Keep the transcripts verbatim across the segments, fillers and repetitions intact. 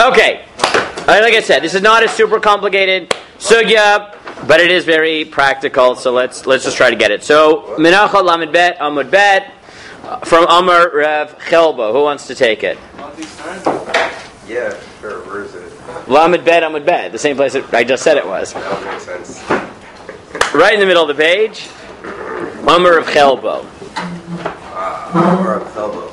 Okay, uh, like I said, this is not a super complicated sugya, but it is very practical. So let's let's just try to get it. So Menacha Lamed Bet Amud Bet from Amar Rav Chelbo. Who wants to take it? Yeah, sure. Where is it? Lamed Bet Amud Bet, the same place that I just said it was. That would make sense. Right in the middle of the page. Amar Rav Chelbo. Ah, Amar Rav Chelbo.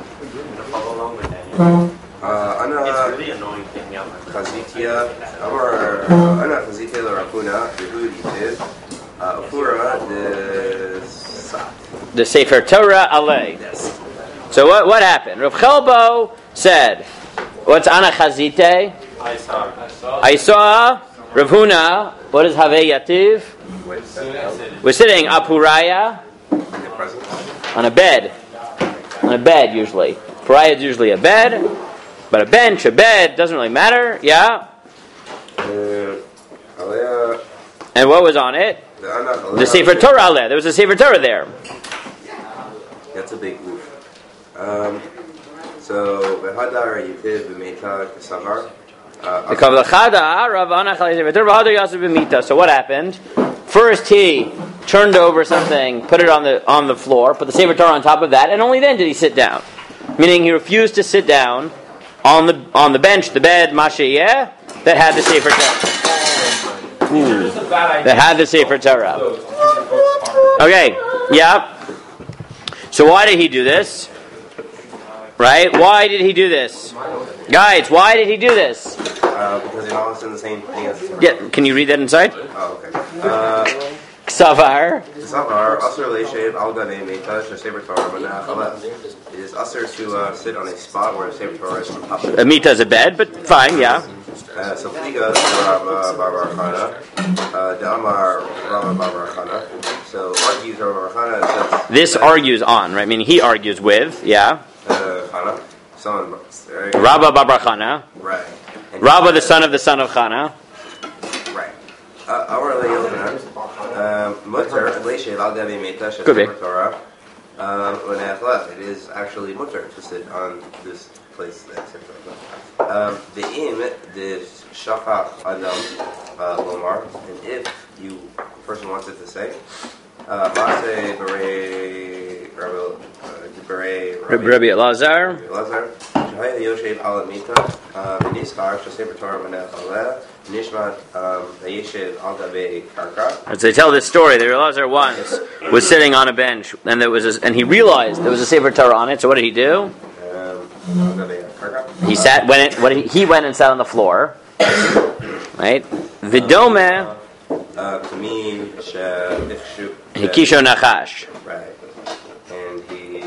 Ana Chazitia, Amar Ana Chazitia L'Rafuna, Yehudi Tiv, Afura de Sat. The Sefer Torah Alei. Yes. So what what happened? Rav Chelbo said, "What's Ana Chazite?" I saw. I saw. I saw Rav Huna. What is Havei Yativ? We're sitting Apuraya on a bed. On a bed usually. Puraya is usually a bed, but a bench, a bed doesn't really matter. Yeah. And what was on it? The Sefer Torah there. There was a Sefer Torah there. That's a big roof. Um, so, V'hadar Yitiv V'meita K'savar. So what happened? First he turned over something, put it on the on the floor, put the Sefer Torah on top of that, and only then did he sit down. Meaning he refused to sit down on the on the bench, the bed, Mashayeh, that had the Sefer Torah. Ooh, that had the Sefer Torah. Okay, yeah. So why did he do this? Right? Why did he do this? Guys, why did he do this? Uh, because they're all in the same thing as the Yeah, can you read that inside? Oh, okay. Uh, Ksavar. Ksavar, Asr Leishev, Al Gane, Meita, Sefer Torah, Manach, Aleph. It is Asr to uh, sit on a spot where a Sefer Torah is on top of it. A mita is a bed, but fine, yeah. Uh, so, Pliga, Rabba Bar Chana, Damar Rabba Bar Chana. So, argues Rabba Bar Chana. This argues on, right? Meaning he argues with, yeah. Uh, Chana. Someone, right? Rabba Bar Chana. Right. And Rabba, the son of the son of Chana. Right. Our Leilana, Mutter, Leishev, Al Gane, Meita, Could be. Sefer Torah. Um, when I left, it is actually mutter to sit on this place. Um, the im, the shachach adam lomar, and if you person wants it to say, Maseh b'rei b'rei Rabbi Elazar. Elazar, shehaya yoshev al mita, v'niskar shesefer Torah manach aleh, nishmat v'yeshev al gabei karka. As they tell this story, the Elazar once was sitting on a bench, and there was, a, and he realized there was a Sefer Torah on it. So what did he do? Um, He sat. Went. What did he, he went and sat on the floor. Right. Vidome. Kamin she'ifshu. Hikisho nachash. Right. And he.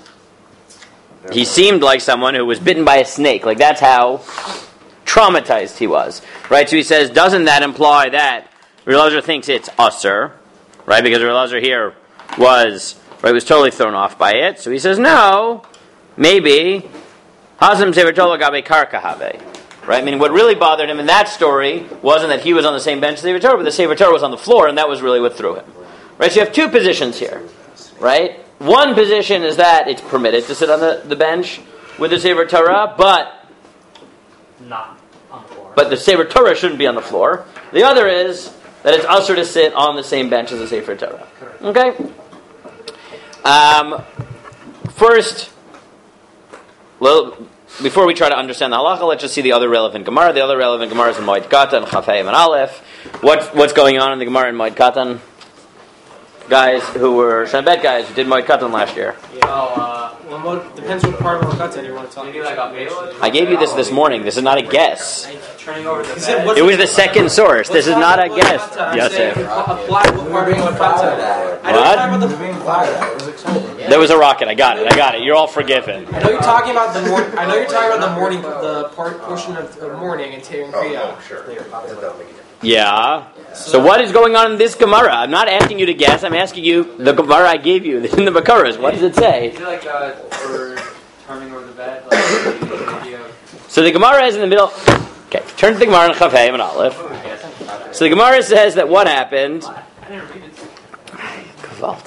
He seemed like someone who was bitten by a snake. Like that's how traumatized he was. Right. So he says, doesn't that imply that Elazar thinks it's usher? Right. Because Elazar here was right was totally thrown off by it. So he says, no, maybe. Hazim Sefer Torah gabe karka have. Right? I mean, what really bothered him in that story wasn't that he was on the same bench as the Sefer Torah, but the Sefer Torah was on the floor, and that was really what threw him. Right? So you have two positions here. Right? One position is that it's permitted to sit on the, the bench with the Sefer Torah, but Not on the floor. but the Sefer Torah shouldn't be on the floor. The other is that it's usher to sit on the same bench as the Sefer Torah. Okay? Um, first, well, before we try to understand the halacha, let's just see the other relevant Gemara. The other relevant Gemara is in Moed Katan, Chafayim and Aleph. What, what's going on in the Gemara in Moed Katan? Guys who were Shanabet guys who did Moed Katan last year. Yeah, oh, uh, well, what, depends what part of Moed Katan you want to talk about. I gave you this this morning. This is not a guess. Turning over the It was the second source. This is not a guess. Yosef. Apply what part of Moed Katan. What? The, There was a rocket. I got it. I got it. You're all forgiven. I know you're talking about the mor- I know you're talking about the morning, the part portion of the morning and Terim Kriya. Sure. Yeah. So what is going on in this Gemara? I'm not asking you to guess. I'm asking you the Gemara I gave you in the Bakaras. What does it say? Is it like uh, for turning over the bed? Like, the So the Gemara is in the middle. Okay, turn to the Gemara in Chafayim and Aleph. So the Gemara says that what happened. I didn't read it. Gewalt.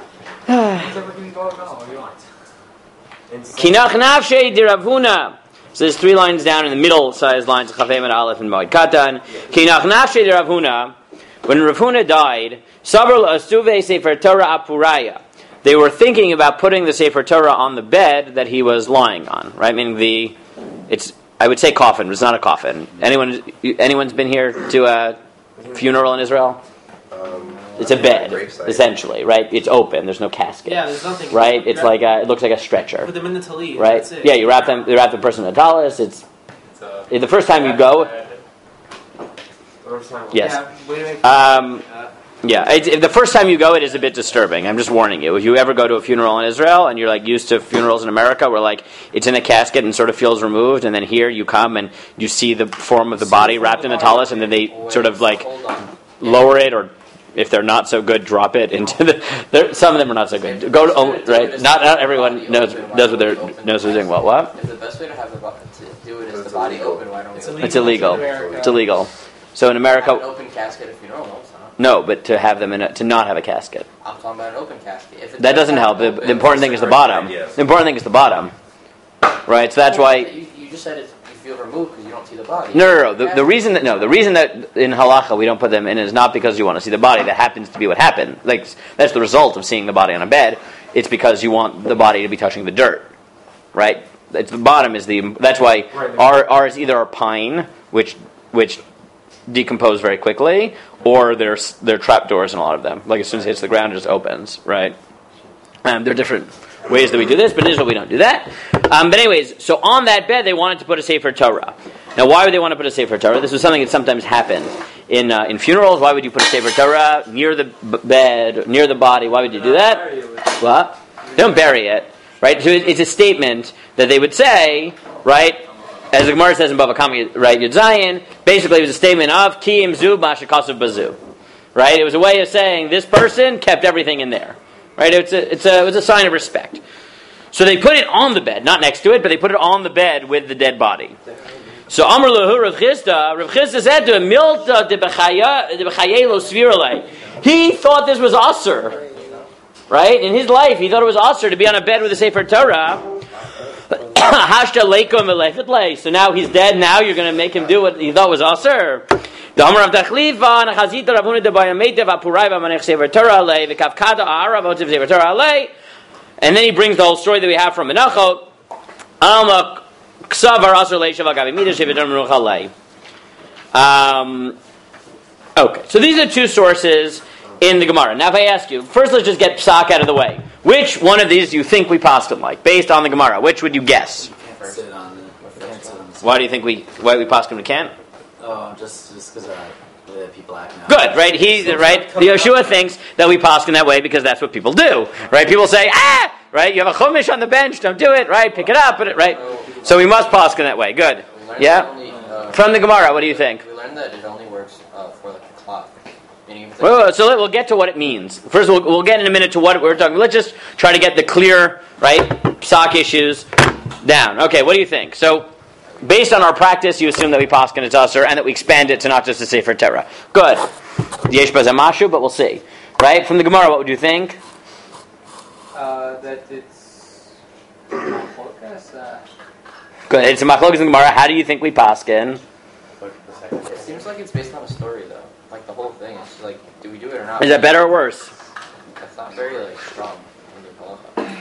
Whatever can go, go. What do you want? Kinach nafshei di Rav Huna. So there's three lines down in the middle-sized lines, Chafem and Aleph and Moed Katan. Ki nachnashe de Rav Huna, when Rav Huna died, Sabr l'asuve Sefer Torah apuraya. They were thinking about putting the Sefer Torah on the bed that he was lying on, right? Meaning the, it's, I would say coffin, but it's not a coffin. Anyone, anyone's been here to a funeral in Israel? Um, It's a bed, gravesite. essentially, right? It's open. There's no casket. Yeah, there's nothing. Right? It's Wrap- like a, it looks like a stretcher. Put them in the talit. Right? That's it. Yeah, you wrap them. You wrap the person in a tallis. It's It's, uh, the first time you go. Yes. Yeah, wait a minute. Um, uh, yeah. It's, if the first time you go, it is a bit disturbing. I'm just warning you. If you ever go to a funeral in Israel and you're like used to funerals in America, where like it's in a casket and sort of feels removed, and then here you come and you see the form of the body wrapped in a tallis, and then they sort of like lower it or. If they're not so good, drop it into the. there- Some of them are not so good. Go to oh, right. Not not everyone knows knows what they're knows what they're doing. Well, what? If the best way to have the bo- to do it is the body open, why don't we? It's open It's illegal. in America. It's illegal. So in Have an America, open casket if you know, no, it's not. no, but to have them in a, to not have a casket. I'm talking about an open casket. If it That does doesn't have help. an The, open- the important thing is the bottom. Yes. The important thing is the bottom. Right. So that's Well, why. You, you just said it's, you feel removed because you don't see the body. No, no, no. The, the reason that no, the reason that in halacha we don't put them in is not because you want to see the body. That happens to be what happened. Like that's the result of seeing the body on a bed. It's because you want the body to be touching the dirt, right? It's the bottom is the. That's why our ours either are pine, which which decompose very quickly, or there's they're trap doors in a lot of them. Like as soon as it hits the ground, it just opens, right? Um, there are different ways that we do this, but in Israel we don't do that. Um, but anyways, so on that bed they wanted to put a Sefer Torah. Now, why would they want to put a Sefer Torah? This was something that sometimes happened in uh, in funerals. Why would you put a Sefer Torah near the b- bed, near the body? Why would you do that? What? They don't bury it, right? So it, it's a statement that they would say, right? As the Gemara says in Bava Kama, right? Yud Zayin. Basically, it was a statement of Ki Imzu Mashakasav Bazu, right? It was a way of saying this person kept everything in there. Right, it's a, it's a, it was a sign of respect. So they put it on the bed, not next to it, but they put it on the bed with the dead body. So Amr Lahu Rav Chisda, Rav Chisda said to him, Milta de b'chayelo svirale. He thought this was Asur. Right? In his life, he thought it was Asur to be on a bed with a Sefer Torah. Hashta leikom elefetle. So now he's dead, now you're going to make him do what he thought was Asur. The Amar of Tachliva, Nachazita Ravuna de Bayametev Apurai Vamanech Sefer Torah Alei, the Kavkada Arav Otiv Sefer Torah Alei, and then he brings the whole story that we have from Menachot. Alma Ksavar Asur Leishav Agavimida Sefer Torah Menuch Alei. Um. Okay, so these are two sources in the Gemara. Now, if I ask you, first, let's just get Psak out of the way. Which one of these do you think we paskin like, based on the Gemara? Which would you guess? Sit on the, we can't sit on the Why do you think we? Why we paskin we can't? Oh, just just because uh, the way that people act now. Good, right? He, right? The Yeshua thinks that we paskin that way because that's what people do, right? People say, ah, right? You have a chumash on the bench, don't do it, right? Pick it up, put it right. So we must paskin that way. Good, We learned yeah. that only, uh, From the Gemara, what do you think? We learned that it only works uh, for like a clock. Meaning if it's Wait, wait, wait, so let- we'll get to what it means. First, we'll, we'll get in a minute to what we're talking. Let's just try to get the clear, right, psak issues down. Okay, what do you think? So, based on our practice, you assume that we paskin it's usher and that we expand it to not just a Sefer Torah. Good. Yesh bazamashu, but we'll see. Right? From the Gemara, what would you think? uh, that it's focus. Uh, Good. It's a machlokas in the Gemara. How do you think we paskin? It seems like it's based on a story though. Like the whole thing. It's just like, do we do it or not? Is that better or worse? That's not very like strong. in the halacha.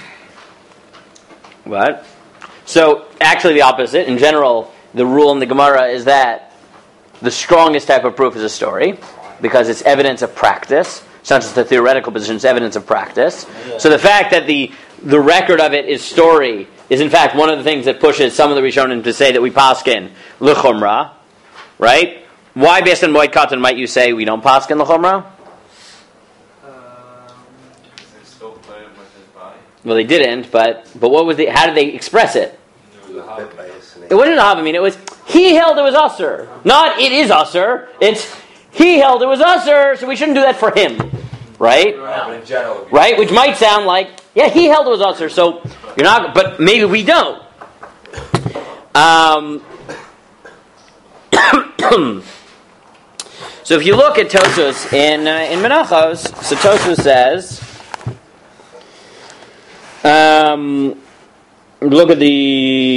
What? So, actually the opposite. In general, the rule in the Gemara is that the strongest type of proof is a story, because it's evidence of practice. It's not just a theoretical position, it's evidence of practice. So the fact that the the record of it is story is in fact one of the things that pushes some of the Rishonim to say that we paskin l'chumra, right? Why based on Moed Katan might you say we don't paskin l'chumra? they still played him with his body. Well, they didn't, but but what was the? How did they express it? He was bit by a snake. It wasn't a Havamina. It was he held it was usher. Not it is usher. It's he held it was usher, so we shouldn't do that for him, right? But in general, Right? Which might sound like yeah, he held it was usher, so you're not. But maybe we don't. Um. So if you look at Tosfos in uh, in Menachos, so Tosfos says, um, look at the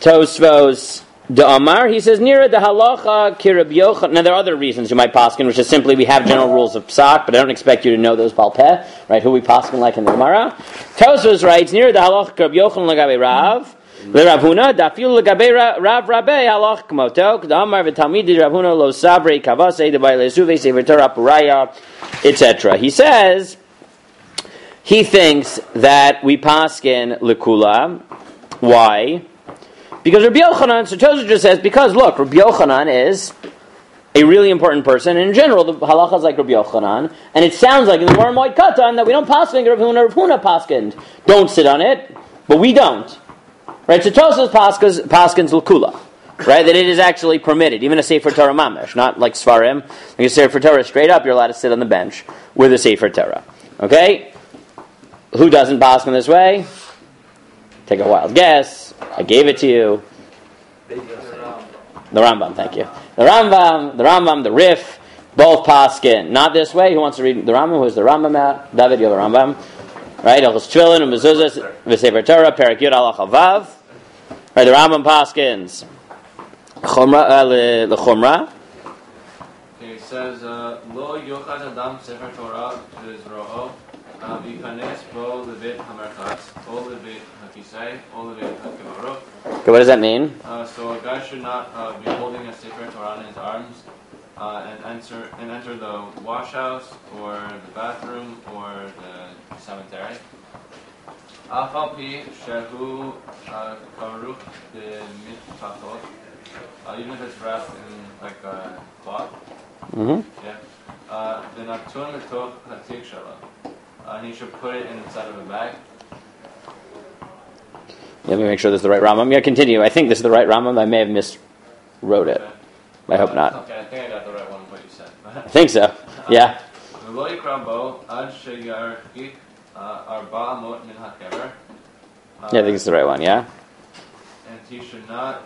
Tosfos de Amar, he says, Nira de halacha ki Rabbi Yochanan. Now there are other reasons you might paskin, which is simply we have general rules of psak, but I don't expect you to know those bal peh, right? Who we paskin like in the Gemara. Tosfos writes, Nira de halacha ki Rabbi Yochanan lagabe Rav, le Rav Huna, dafil lagabe Rav Rabbe halach kmoto, the Amar v'talmidi Rav Huna lo sabrei kavase debai lesuve sefer Torah puraya, et cetera. He says he thinks that we paskin lekula. Why? Because Rabbi Yochanan, so Tosfos just says, because look, Rabbi Yochanan is a really important person, and in general, the halacha is like Rabbi Yochanan, and it sounds like in the Gemara Moed Katan that we don't paskin Rav Huna, Rav Huna paskind. Don't sit on it, but we don't. Right, so Tosfos paskins, paskins l'kula, right, that it is actually permitted, even a Sefer Torah mamish, not like Svarim. Like a Sefer Torah straight up, you're allowed to sit on the bench with a Sefer Torah. Okay? Who doesn't paskin this way? Take a wild guess. I gave it to you. The Rambam, thank you. The Rambam, the Rambam, the Rif, both paskin. Not this way. Who wants to read the Rambam? Who's the Rambam at? David, you have the Rambam. Right? Elchus Tefillin, Mezuzah, V'Sefer Torah, Perak Yud Alach Avav. Right, the Rambam paskins. Chumra, the Chumra. He says, Lo yochad adam sefer Torah lizro'o, v'yikanes bo levit hamerchatz, o levit hakisei, o levit hakevarot. Okay, what does that mean? Uh, so a guy should not uh, be holding a sefer Torah in his arms uh, and enter and enter the wash house or the bathroom or the cemetery. Af al pi shehu karuch b'mitachot, even if it's wrapped in like a cloth. Mm-hmm. Yeah. Uh, the natun letoch hatik shala, and he should put it inside of a bag. Let me make sure this is the right Rambam. Yeah, continue. I think this is the right Rambam. I may have miswrote it. Okay. I hope Uh, not. Okay, I think I got the right one. What you said. I think so. Yeah. V'lo yikra bo ad sheyarchik arba amot min hakever. Yeah, I think it's the right one. Yeah. And he should not.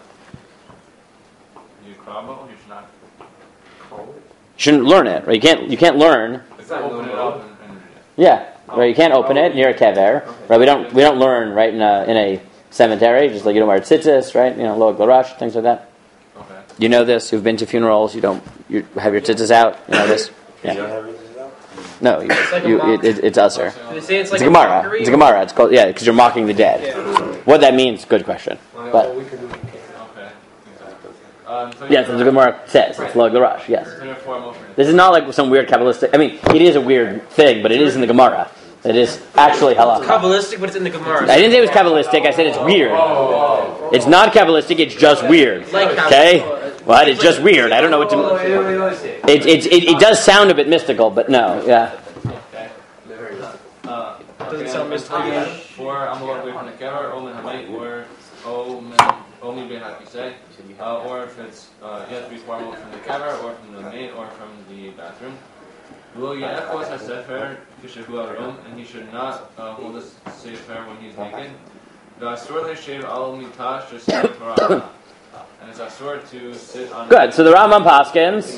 Yikra bo. He should not You shouldn't learn it, right? You can't. You can't learn. open it up and, and read it. Yeah. Right. You can't open it near a kever. Right. We don't. We don't learn right in a in a cemetery. Just like you don't wear tzitzis, right? You know, loag larash, things like that. Okay. You know this. You've been to funerals. You don't. You have your tzitzis out. You know this. You don't Yeah. have anything else? No. You. It's like a you mock- it, it, it's usher. Do they say it's It's like a Gemara. mockery, It's a or- Gemara. It's called yeah, because you're mocking the dead. Yeah. What that means? Good question. But Okay. Um, so yes, as the Gemara says, it's loag larash. Yes. Uniform This is not like some weird Kabbalistic. I mean, it is a weird thing, but it is in the Gemara. It is actually halakha. Kabbalistic, but it's in the Gemara. I didn't say it was Kabbalistic. I said it's weird. It's not Kabbalistic. It's just weird. Like Okay. What? It's just weird. I don't know what to. It it it, it does sound a bit mystical, but no. Yeah. Okay. Uh, Doesn't sound mystical. Or amalot be'han hakever, or min hamayit, or o min omi be'han hakisei. Uh, or if it's uh, you have to be formal from the kever, or from the maid, or from the bathroom. Lo ya'echos hasefer kishehu arum, and he should not uh, hold a sefer when he's naked. V'asur le'shev al mitah she'sefer Torah, and it's asur to sit on. Good. So the Rambam paskins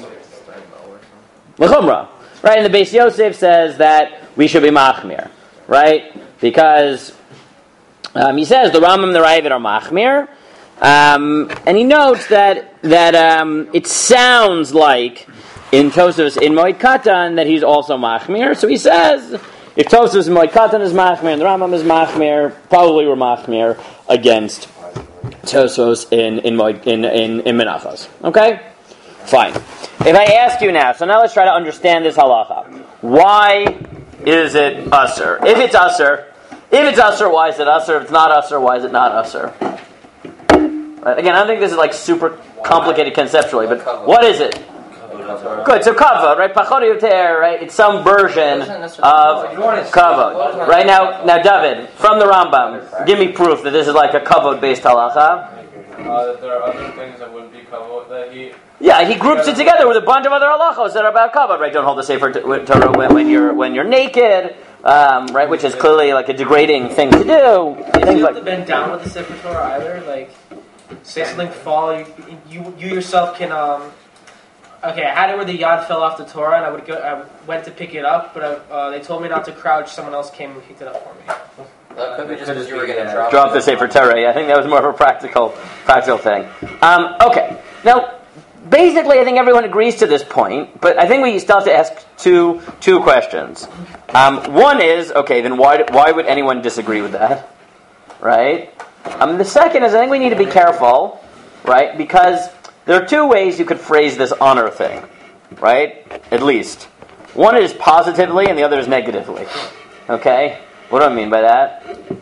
l'chumra, right? And the Beis Yosef says that we should be machmir, right? Because um, he says the Rambam and the Ravid are machmir. Um, and he notes that that um, it sounds like in Tosfos in Moed Katan that he's also machmir. So he says if Tosfos in Moed Katan is machmir and the Rambam is machmir, probably we're machmir against Tosfos in in Moed, in in, in Menachos. Okay, fine. If I ask you now, so now let's try to understand this halacha. Why is it usher? If it's usher, if it's usher, why is it usher? If it's not usher, why is it not usher? Right. Again, I don't think this is like super complicated conceptually, but what is it? Good, so kavod, right? Pachot yoter, right? It's some version of kavod. Right now, now David, from the Rambam, give me proof that this is like a kavod-based halacha. Uh, that there are other things that wouldn't be kavod that he. Yeah, he groups it together with a bunch of other halachos that are about kavod, right? Don't hold the sefer Torah when, when you're when you're naked, um, right? Which is clearly like a degrading thing to do. You Things don't have like to bend down with the Sefer Torah either. Like, say something fall, you, you you yourself can. Um, okay, I had it where the yad fell off the Torah, and I would go. I went to pick it up, but I, uh, they told me not to crouch. Someone else came and picked it up for me. That could be just because you were going to drop. Drop the Sefer Torah. Yeah, I think that was more of a practical, practical thing. Um, okay, now basically, I think everyone agrees to this point, but I think we still have to ask two two questions. Um, one is, okay, then why why would anyone disagree with that, right? Um, the second is, I think we need to be careful, right? Because there are two ways you could phrase this honor thing, right? At least. One is positively and the other is negatively. Okay? What do I mean by that?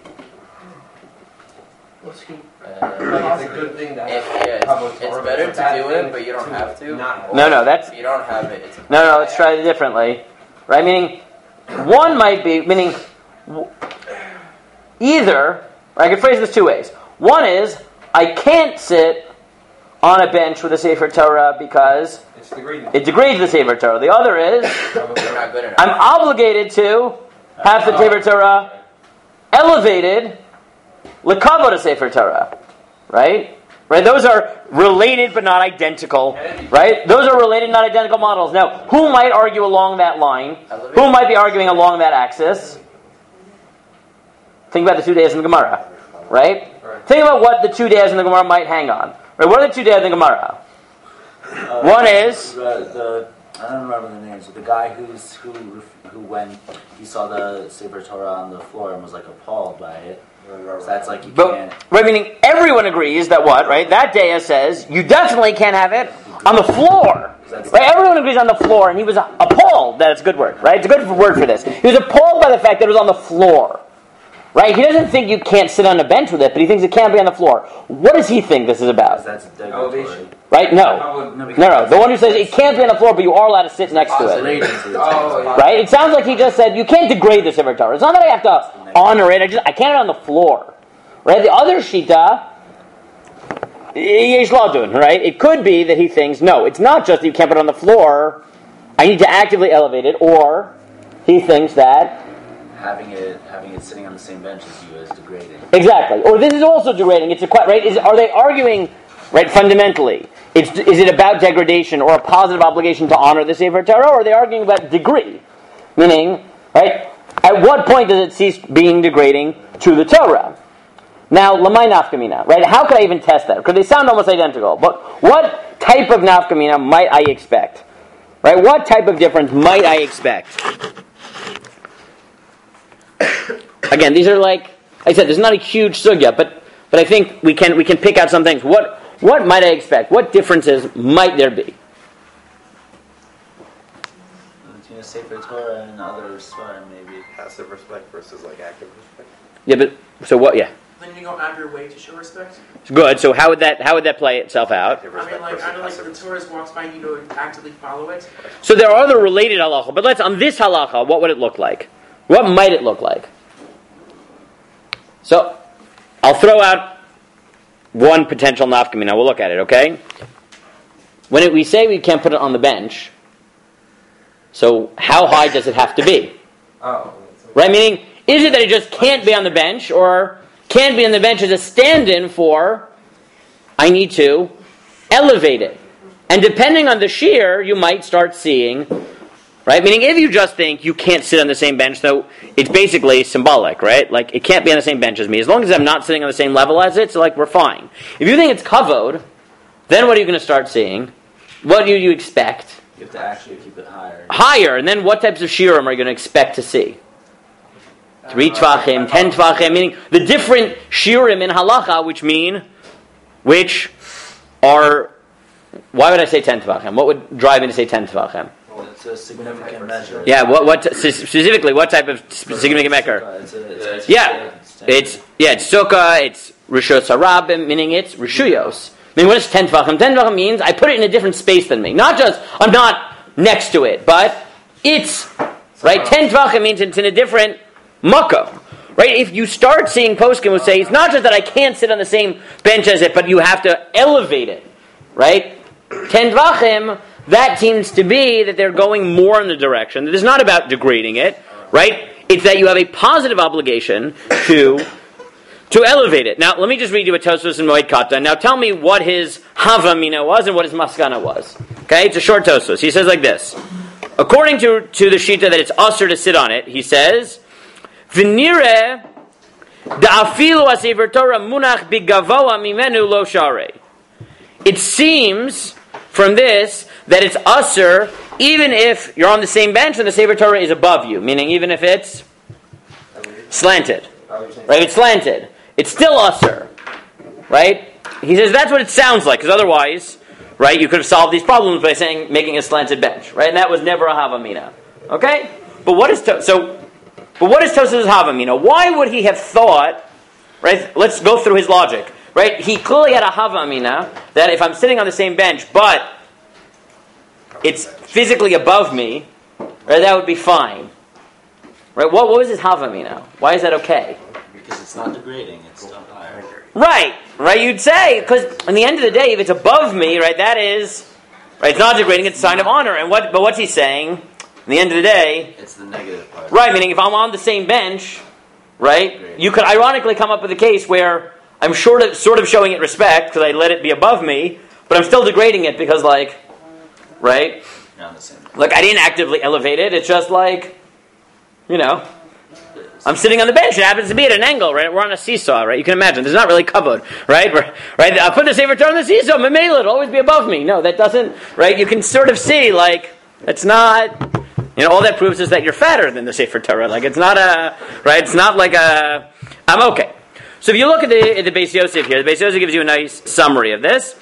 What's he- Uh, It's a good thing that If, yeah, it's, it's better to do it, but you don't have to. Not- No, no, that's... If you don't have it, it's No, no, let's try it differently. Right? Meaning, one might be, meaning, w- either, I can phrase this two ways. One is, I can't sit on a bench with a Sefer Torah because It's degrading. it degrades the Sefer Torah. The other is, you're not good enough. I'm obligated to have the Sefer Torah elevated l'kavod a Sefer Torah. Right? Right? Those are related but not identical. Right? Those are related, not identical models. Now, who might argue along that line? Who might be arguing along that axis? Think about the two days in the Gemara. Right? Think about what the two days in the Gemara might hang on. Right? What are the two days in the Gemara? Uh, One is... the, the I don't remember the names. But the guy who's who who when he saw the Sefer Torah on the floor and was like appalled by it. So that's like you But, can't. right, meaning everyone agrees that what, right? That Daya says you definitely can't have it on the floor. Right? Everyone agrees on the floor, and he was appalled. That's a good word, right? It's a good word for this. He was appalled by the fact that it was on the floor. Right? He doesn't think you can't sit on a bench with it, but he thinks it can't be on the floor. What does he think this is about? That's Elevation. Right? No. No, no. The one who says it can't be on the floor, but you are allowed to sit next to it. Oh, Right? It sounds like he just said, you can't degrade the Sefer Torah. It's not that I have to honor it, I just I can't have it on the floor. Right? The other Shita, Yesh Ladun, right? It could be that he thinks, no, it's not just that you can't put it on the floor, I need to actively elevate it, or he thinks that having it having it sitting on the same bench as you is degrading. exactly. Or this is also degrading. It's a que- right? Is, are they arguing, right, fundamentally? It's, is it about degradation or a positive obligation to honor the Sefer Torah, or are they arguing about degree? Meaning, right, at what point does it cease being degrading to the Torah? Now, lamai nafkamina, right? How could I even test that? Because they sound almost identical. But what type of nafkamina might I expect? Right? What type of difference might I expect? Again, these are like I said. There's not a huge sugya, but but I think we can we can pick out some things. What what might I expect? What differences might there be? Between a Sefer Torah and other Svarim, maybe. Passive respect versus like active respect. Yeah, but so what? Yeah, Then you go out of your way to show respect. good. So how would that how would that play itself out? Active I mean, respect like, versus I don't like passive if the tourist walks by, you don't actively follow it. So there are other related halacha, but let's on this halacha. What would it look like? What might it look like? So I'll throw out one potential nafkamina. We'll look at it, okay? When it, we say we can't put it on the bench, so how high does it have to be? Oh. Right? Meaning, is it that it just can't be on the bench, or can't be on the bench as a stand-in for, I need to elevate it. And depending on the shear, you might start seeing, right? Meaning, if you just think you can't sit on the same bench, so it's basically symbolic, right? Like, it can't be on the same bench as me. As long as I'm not sitting on the same level as it, so like, we're fine. If you think it's kavod, then what are you going to start seeing? What do you expect? You have to actually keep it higher. Higher, and then what types of shiurim are you going to expect to see? Three tvachim, ten tvachim, meaning the different shiurim in halacha, which mean, which are, why would I say ten tvachim? What would drive me to say ten tvachim? Well, it's a significant measure. Yeah, what what specifically? What type of significant measure? It's a, it's Yeah, it's yeah, it's sukkah, it's rishos harabim, meaning it's rishuyos. I mean, what is ten tvachim? Ten tvachim means I put it in a different space than me. Not just I'm not next to it, but it's right. Ten tvachim means it's in a different makom. Right? If you start seeing poskim who say it's not just that I can't sit on the same bench as it, but you have to elevate it. Right? Ten tvachim. That seems to be that they're going more in the direction that it's not about degrading it, right? It's that you have a positive obligation to to elevate it. Now, let me just read you a Tosfos in Moed Katan. Now, tell me what his Havamina was and what his Maskana was. Okay, it's a short Tosfos. He says like this: according to to the Shita that it's usher to sit on it, he says, "V'nireh Da'afilu ha-sefer Torah munach bigavoa mimenu lo sharei. It seems from this that it's usher even if you're on the same bench and the sefer Torah is above you, meaning even if it's slanted. Right? It's slanted. It's still usher. Right? He says that's what it sounds like, because otherwise, right, you could have solved these problems by saying making a slanted bench. Right? And that was never a havamina. Okay? But what is to- so but what is Tosafos' havamina? Why would he have thought, right? Let's go through his logic. Right? He clearly had a havamina that if I'm sitting on the same bench, but it's physically above me, right, that would be fine. Right? What, what was his havamina? Why is that okay? Because it's not degrading, it's still higher. Right, right, you'd say, because in the end of the day, if it's above me, right, that is, right, it's not degrading, it's a sign of honor. And what? But what's he saying? In the end of the day, it's the negative part. Right, meaning if I'm on the same bench, right, Great. You could ironically come up with a case where I'm sort of, sort of showing it respect, because I let it be above me, but I'm still degrading it because, like, right? You're on the same bench. Like, I didn't actively elevate it, it's just like, you know, I'm sitting on the bench. It happens to be at an angle, right? We're on a seesaw, right? You can imagine. There's not really covered, right? Right? I put the sefer Torah on the seesaw. Mamela, it'll always be above me. No, that doesn't, right? You can sort of see, like, it's not, you know, all that proves is that you're fatter than the sefer Torah. Like, it's not a, right? It's not like a, I'm okay. So if you look at the, at the Beis Yosef here, the Beis Yosef gives you a nice summary of this.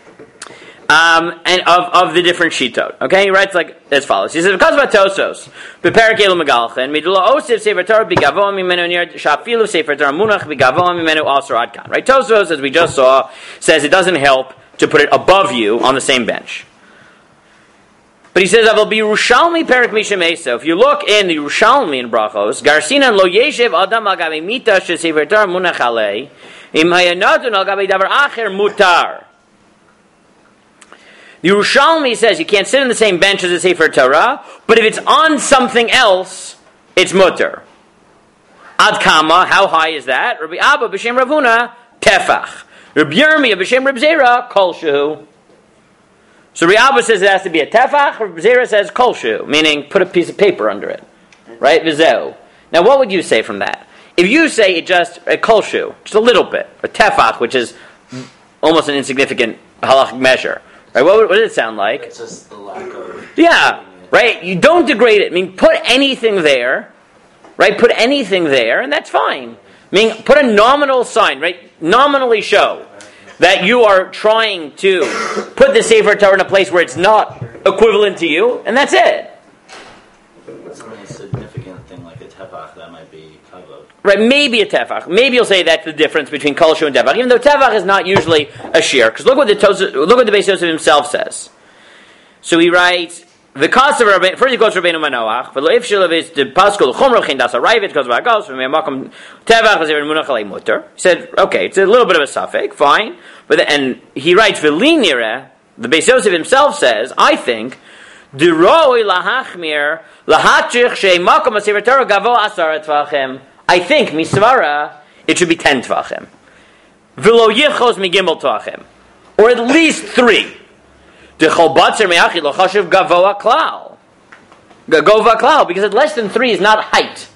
Um, and of, of the different shitot. Okay, he writes like as follows. He says, because about Tosos, beperik elu megalchen, midula osif sefer Torah bigavoa mimenu nir shafilu sefer Torah munach bigavoa mimenu asur adkan. Right, Tosos, as we just saw, says it doesn't help to put it above you on the same bench. But he says, I will be Yerushalmi perik mishem eso. If you look in the Yerushalmi in Brachos, Garsinan lo yeshev adam al gabe mita she sefer Torah munach alei, im hayanadun al gabe davar acher mutar. The Yerushalmi says you can't sit on the same bench as a Sefer Torah, but if it's on something else, it's mutter. Ad kama, how high is that? Rabbi Abba b'shem Rav Huna, tefach. Rabbi Yirmiyah b'shem Rabbi Zera, kol shehu. So Rabbi Abba says it has to be a tefach, Rabbi Zera says kol shehu, meaning put a piece of paper under it. Right? V'zeu. Now what would you say from that? If you say it just, a kol shehu, just a little bit, a tefach, which is almost an insignificant halachic measure, right, what, what does it sound like? It's just the lack of... Yeah, right? You don't degrade it. I mean, put anything there, right? Put anything there, and that's fine. I mean, put a nominal sign, right? Nominally show that you are trying to put the Sefer Torah in a place where it's not equivalent to you, and that's it. Something a significant thing like a tefach, that might be kavod. Right, maybe a tefach. Maybe you'll say that's the difference between kol shehu and tefach, even though tefach is not usually a shear. Because look what the Tos, look what the Beis Yosef himself says. So he writes, "V'kas of Rabbeinu." First he quotes Rabbeinu Manoach. "V'lo if shelav is the paschal chumra chin das arayvet because v'agos from makom tefach v'zever munach alei mutter." He said, "Okay, it's a little bit of a suffix, fine." But the, and he writes, "V'li nireh." The Beis Yosef himself says, "I think d'roi lahachmir lahatchich shei makom asever Torah gavo asar tvachim." I think, misvara, it should be ten tvachim. V'lo yichos migimel tvachim. Or at least three. D'chol batzer me'achid lo chashuv gavoa klal. Gavova klal, because less than three is not height.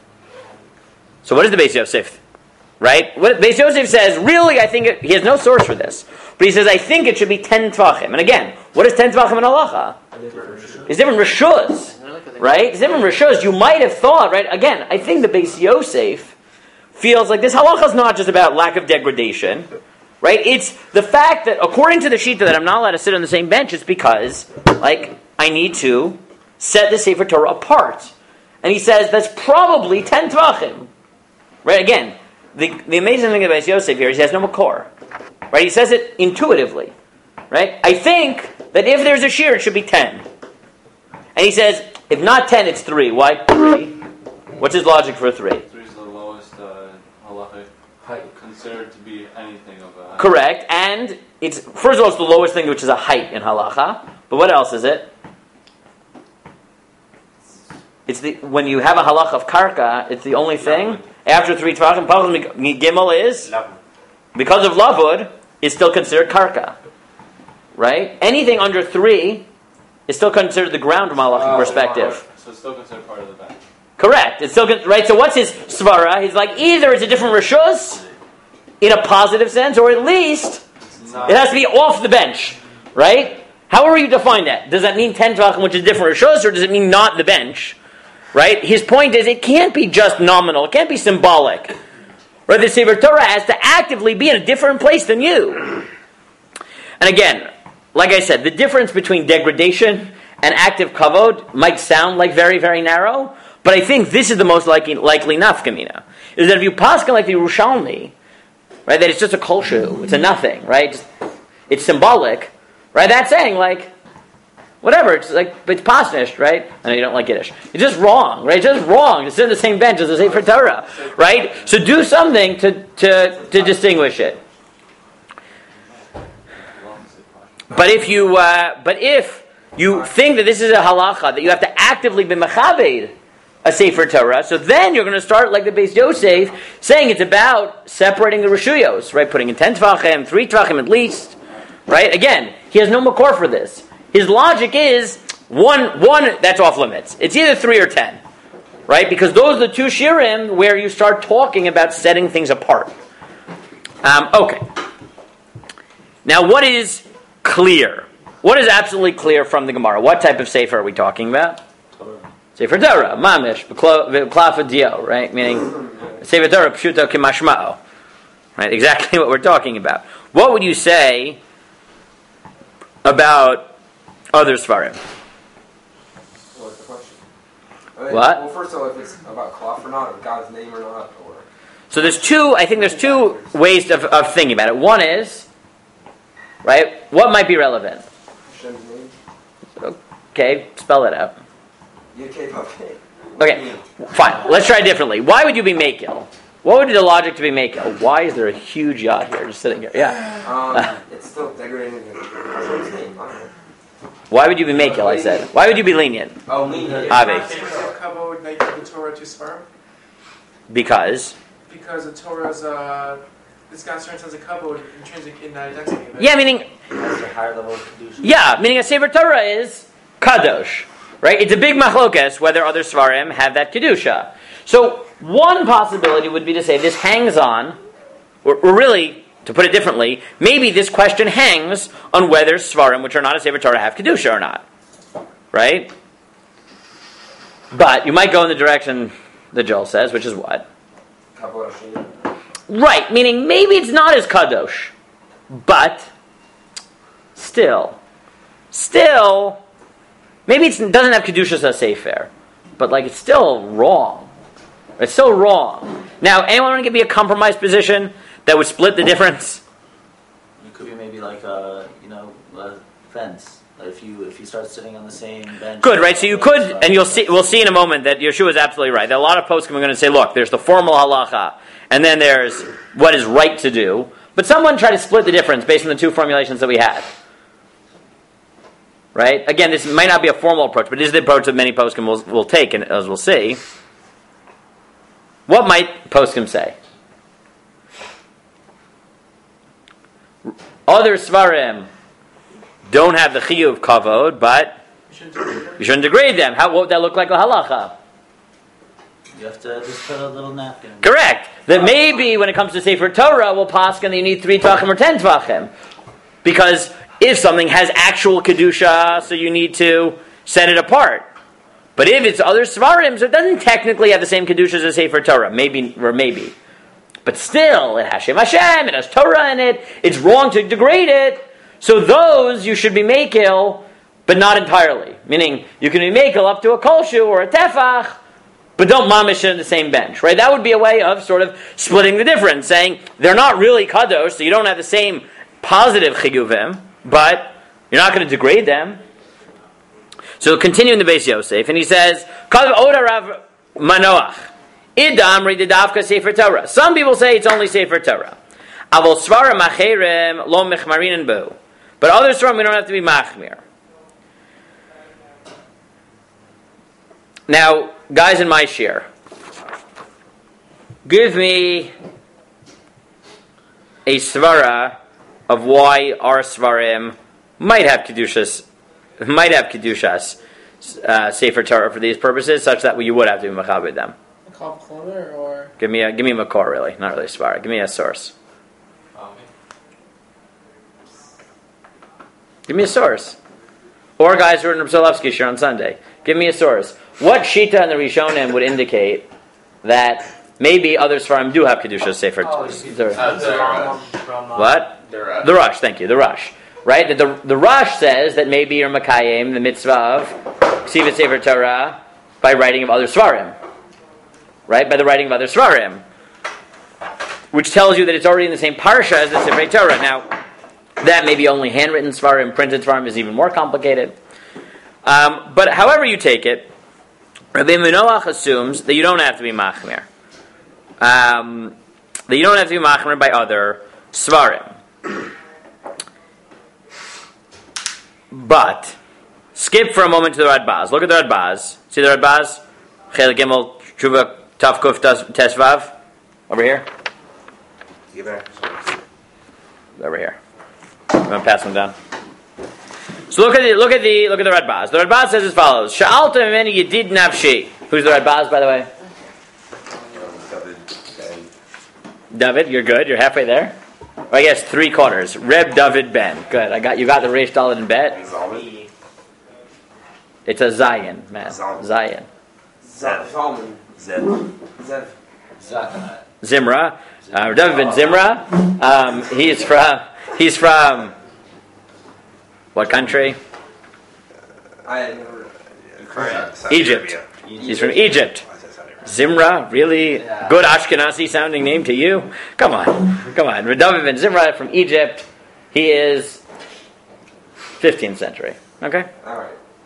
So what is the Beis Yosef? Right? What Beis Yosef says, really, I think, it, he has no source for this. But he says, I think it should be ten tvachim. And again, what is ten tvachim in halacha? It's different rishus. Right? It's different rishus. You might have thought, right? Again, I think the Beis Yosef feels like this halacha is not just about lack of degradation. Right? It's the fact that, according to the Shita, that I'm not allowed to sit on the same bench is because, like, I need to set the Sefer Torah apart. And he says that's probably ten tvachim. Right? Again, the, the amazing thing about Yosef here is he has no makor. Right? He says it intuitively. Right? I think that if there's a shear, it should be ten. And he says, if not ten, it's three. Why three? What's his logic for three? Three is the lowest uh, halachic height considered to be anything of a height. Correct. And it's first of all, it's the lowest thing, which is a height in halacha. But what else is it? It's the when you have a halacha of karka, it's the only thing. After three tvachim, gimel is because of lavud, it's still considered karka. Right? Anything under three is still considered the ground from a halachic oh, perspective. Part, so it's still considered part of the bench. Correct. It's still good, right? So what's his svara? He's like, either it's a different rishus in a positive sense, or at least it has to be off the bench, right? However you define that. Does that mean ten tvachim, which is different rishus, or does it mean not the bench? Right? His point is, it can't be just nominal. It can't be symbolic. Right? The Sefer Torah has to actively be in a different place than you. And again, like I said, the difference between degradation and active kavod might sound like very, very narrow, but I think this is the most likely, likely nafkamina. Is that if you paskin like the Yerushalmi, right, that it's just a kol shu, it's a nothing, right? Just, it's symbolic, right? That's saying like, whatever, it's like, it's pasnish, right? I know you don't like Yiddish. It's just wrong, right? It's just wrong to sit on the same bench as the Sefer Torah, right? So do something to, to, to distinguish it. But if you, uh, but if you think that this is a halacha, that you have to actively be mechaved a Sefer Torah, so then you're going to start like the Beis Yosef, saying it's about separating the Rishuyos, right? Putting in ten tvachim, three tvachim at least, right? Again, he has no makor for this. His logic is, one, one that's off limits. It's either three or ten, right? Because those are the two shirim where you start talking about setting things apart. Um, okay. Now, what is clear? What is absolutely clear from the Gemara? What type of sefer are we talking about? Torah. Sefer Torah, mamish, v'klafa dio, right? Meaning, Sefer Torah, pshuto kimashmao. Right? Exactly what we're talking about. What would you say about other svarim? What's the question? I mean, What? Well, first of all, if it's about cloth or not, or God's name or not, or So there's two, I think there's two ways of, of thinking about it. One is, right, what might be relevant? Hashem's name. Okay, spell it out. Yud-Kei Vav-Kei. Okay, fine. Let's try it differently. Why would you be Makil? What would be the logic to be Makil? Why is there a huge yacht here just sitting here? Yeah. Um, it's still degrading Hashem's name. I don't know. Why would you be Makil, I said? Why would you be lenient? Oh, lenient. Avi. Kavod, they give the Torah to Sfarim Because? because the Torah's uh, this God certain sense of kavod intrinsic in the identity of it. Yeah, meaning, It has a higher level of kedusha. yeah, meaning a Sefer Torah is Kadosh. Right? It's a big machlokes whether other Svarim have that Kedusha. So, one possibility would be to say this hangs on, or, or really, to put it differently, maybe this question hangs on whether Svarim, which are not a Sefer Torah, have Kedusha or not. Right? But you might go in the direction that Joel says, which is what? Kavod Hashem. Right, meaning maybe it's not as Kadosh, but still, still, maybe it's, it doesn't have Kedusha as Sefer, but like it's still wrong. It's still wrong. Now, anyone want to give me a compromise position that would split the difference? You could be maybe like a, you know, a fence. Like if you if you start sitting on the same bench. Good, right? So you could, and you'll see. We'll see in a moment that Yeshua is absolutely right. There are a lot of poskim are going to say, look, there's the formal halacha, and then there's what is right to do. But someone tried to split the difference based on the two formulations that we had. Right? Again, this might not be a formal approach, but it is the approach that many poskim will, will take, and as we'll see. What might poskim say? Other svarim don't have the chiyuv of kavod, but you shouldn't degrade them. How, what would that look like a halacha? You have to just put a little napkin. Correct. That maybe when it comes to Sefer Torah, we'll paskin that you need three tvachim or ten tvachim. Because if something has actual kedusha, so you need to set it apart. But if it's other svarim, so it doesn't technically have the same kedusha as a Sefer Torah. Maybe, or maybe. But still, it has Shem Hashem, it has Torah in it, it's wrong to degrade it. So those you should be makil, but not entirely. Meaning, you can be makil up to a kolshu or a tefach, but don't mamish it in the same bench, right? That would be a way of sort of splitting the difference, saying they're not really kadosh, so you don't have the same positive chiguvim, but you're not going to degrade them. So continue in the Beis Yosef, and he says, Kav Oda Rav Manoach, Idam Rididavka Sefer Torah. Some people say it's only Sefer Torah. Avol Svara Macherem Lo Mechmarinen Bo. But other Svarim we don't have to be Machmir. Now, guys in my share, give me a Svara of why our Svarim might have Kedushas, might have Kedushas uh, Sefer Torah for these purposes, such that you would have to be machabed them. Kal Chomer or Give me a give me a makor, really, not really svara. Give me a source. Give me a source. Or guys who are in Psolovsky shir on Sunday. Give me a source. What shita in the Rishonim would indicate that maybe other svarim do have kedusha sefer? Oh, Torah? from, uh, What? The Rush. Thank you. The Rush. Right. The the, the Rush says that maybe you're makayim the mitzvah of ksivat sefer Torah by writing of other svarim. Right, by the writing of other svarim, which tells you that it's already in the same parsha as the sefer Torah. Now, that may be only handwritten svarim, printed svarim is even more complicated. Um, but however you take it, Rabbi Minoach assumes that you don't have to be machmir. Um, that you don't have to be machmir by other svarim. But, skip for a moment to the Radbaz. Look at the Radbaz. See the Radbaz? Chel Gimel Tshuva Tav Kuf Tesvav? Over here? Get back. Over here. I'm going to pass them down. So look at the look at the look at the Radbaz. The Radbaz says as follows: Sha'alta mimeni yedid nafshi. Who's the Radbaz, by the way? David, you're good. You're halfway there. Well, I guess three quarters. Reb David Ben. Good. I got you. Got the Reish Dalet and Bet. It's a Zion, man. Zion. Zalman. Zev. Zev. Zimra. Uh, David Ben Zimra. Um, he's from. He's from. What country? I never. Egypt. He's from Egypt. Zimra, really Yeah. good Ashkenazi sounding name to you? Come on, come on. David ben Zimra from Egypt. He is fifteenth century. Okay. All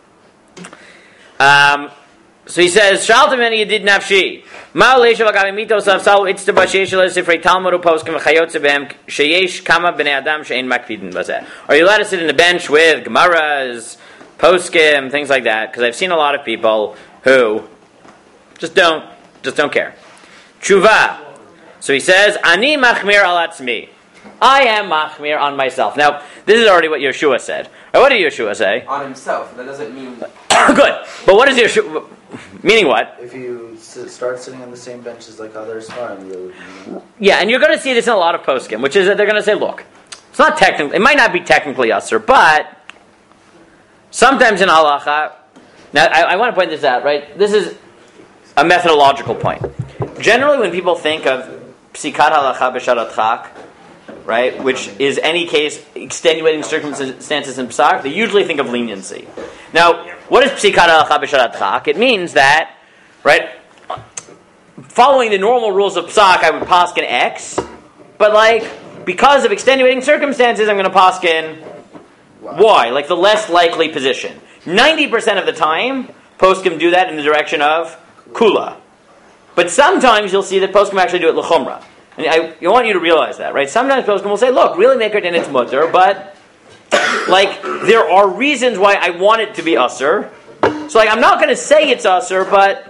right. Um, so he says, "Shaltam meni yedid nafshi. Ma leishav agavi mitos avsal itztaba sheish le sifrei Talmud uposkim v'chayotze behem sheyesh kama bnei adam she'ein makpidin bazeh." Are you allowed to sit in the bench with gemaras, poskim, things like that? Because I've seen a lot of people who just don't, just don't care. Tshuva. So he says, "Ani machmir al atzmi." I am machmir on myself. Now, this is already what Yeshua said. Or what did Yeshua say? On himself. That doesn't mean. Good. But what is Yeshua? Meaning what? If you sit, start sitting on the same benches like others, fine. You know. Yeah, and you're going to see this in a lot of poskim, which is that they're going to say, look, it's not technically, it might not be technically usher, but sometimes in halacha, now I, I want to point this out, right? This is a methodological point. Generally, when people think of psikat halacha b'sharat chak, right, which is any case extenuating circumstances in psak, they usually think of leniency. Now, what is psikat halacha b'sharat chak? It means that, right, following the normal rules of psak, I would paskin X, but like, because of extenuating circumstances, I'm going to paskin Y, like the less likely position. ninety percent of the time, poskim do that in the direction of kula. But sometimes you'll see that poskim actually do it l'chumra. And I, I want you to realize that, right? Sometimes poskim will say, look, really make it in its mutter, but like, there are reasons why I want it to be usser. So like, I'm not going to say it's usser, but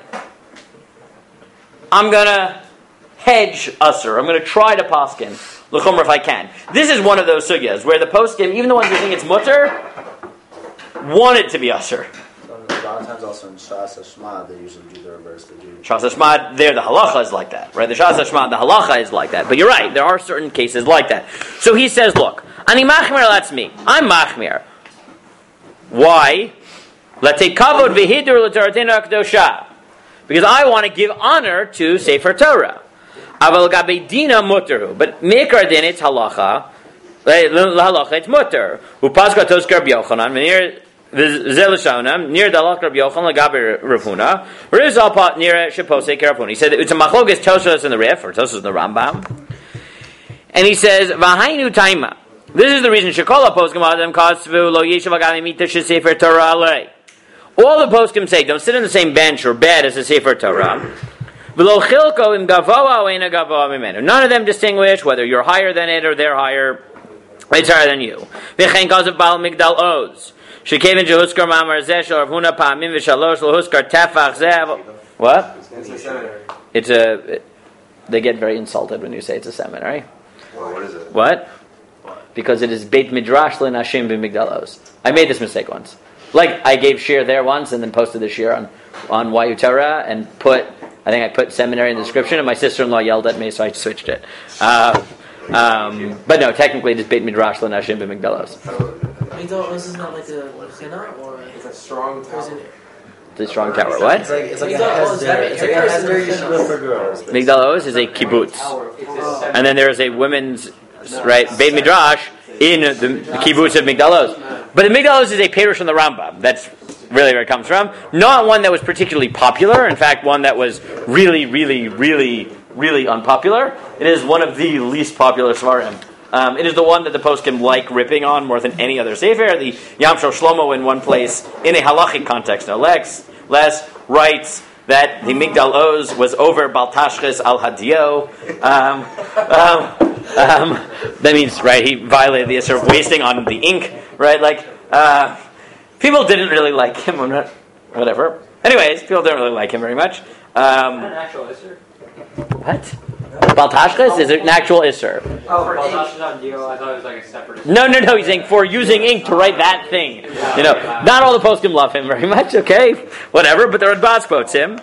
I'm going to hedge usser. I'm going to try to poskin l'chumra if I can. This is one of those sugyas where the poskim, even the ones who think it's mutter, want it to be usser. A lot of times also in Shas Hashma, they usually do the reverse. They do Shas Hashma, there the halacha is like that, right? The Shas Hashma, the halacha is like that. But you're right, there are certain cases like that. So he says, look, Ani machmir, that's me. I'm machmir. Why? Let's take kavod v'hidur l'toratenu akdosha. Because I want to give honor to Sefer Torah. Aval gabe dina mutteru. But mikar din it's halacha. Halacha it's mutter. Upaska toskar b'yochanan. V'nir Zelishonam near the Halach Rabbi Yochanan Lagabe Rav Huna. Rizal Pot near Shepose Rav Huna. He said it's a machlokas Tosfos in the Rif or Tosfos in the Rambam, and he says V'hainu Taima. This is the reason Shekola Poskim Adam Kasvu Lo Yeshiv Agami Mita Shesefer Torah Alei. All the poskim say don't sit on the same bench or bed as a Sefer Torah. V'lo Chilko Im Gavoa Oina Gavoa Mimenu. None of them distinguish whether you're higher than it or they're higher. It's higher than you. V'chein Kazav Baal Migdal Oz. Shekevin Jehuskar Mamar Zesh or Huna Pamim V'Shalosh Lehuskar Tefach Zev. What? It's a seminary. It's a. It, they get very insulted when you say it's a seminary. Well, what is it? What? Because it is Beit Midrash L'Nashim B'Migdalos. I made this mistake once. like I gave shir there once and then posted the shir on on Y U Torah and put. I think I put seminary in the description, and my sister-in-law yelled at me, so I switched it. Uh, um, but no, technically, it is Beit Midrash L'Nashim B'Migdalos. Migdalos is not like a china or It's a strong tower. The strong tower. What? It's like it's like a Migdal Oz, hesder. It's like a hesder yeshiva for girls. Migdalos is a kibbutz, and then there is a women's right Beit Midrash in the, the kibbutz of Migdalos. But the Migdalos is a perush from the Rambam. That's really where it comes from. Not one that was particularly popular. In fact, one that was really, really, really, really unpopular. It is one of the least popular Svarim. Um, it is the one that the poskim like ripping on more than any other sefer. The Yam Shel Shlomo in one place, in a halachic context, no less, less writes that the Migdal Oz was over Baltashches al Hadio. Um, um, um, that means, right, he violated the issue of wasting on the ink, right? Like, uh, people didn't really like him, whatever. Anyways, people didn't really like him very much. Um, an actual Isser? what? Baltashches is an actual Isser. Oh, for Baltashches on Dio, I thought it was like a separate. No, no, no. He's saying for using ink to write that thing. You know, not all the poskim love him very much. Okay, whatever. But the Radbaz quotes him.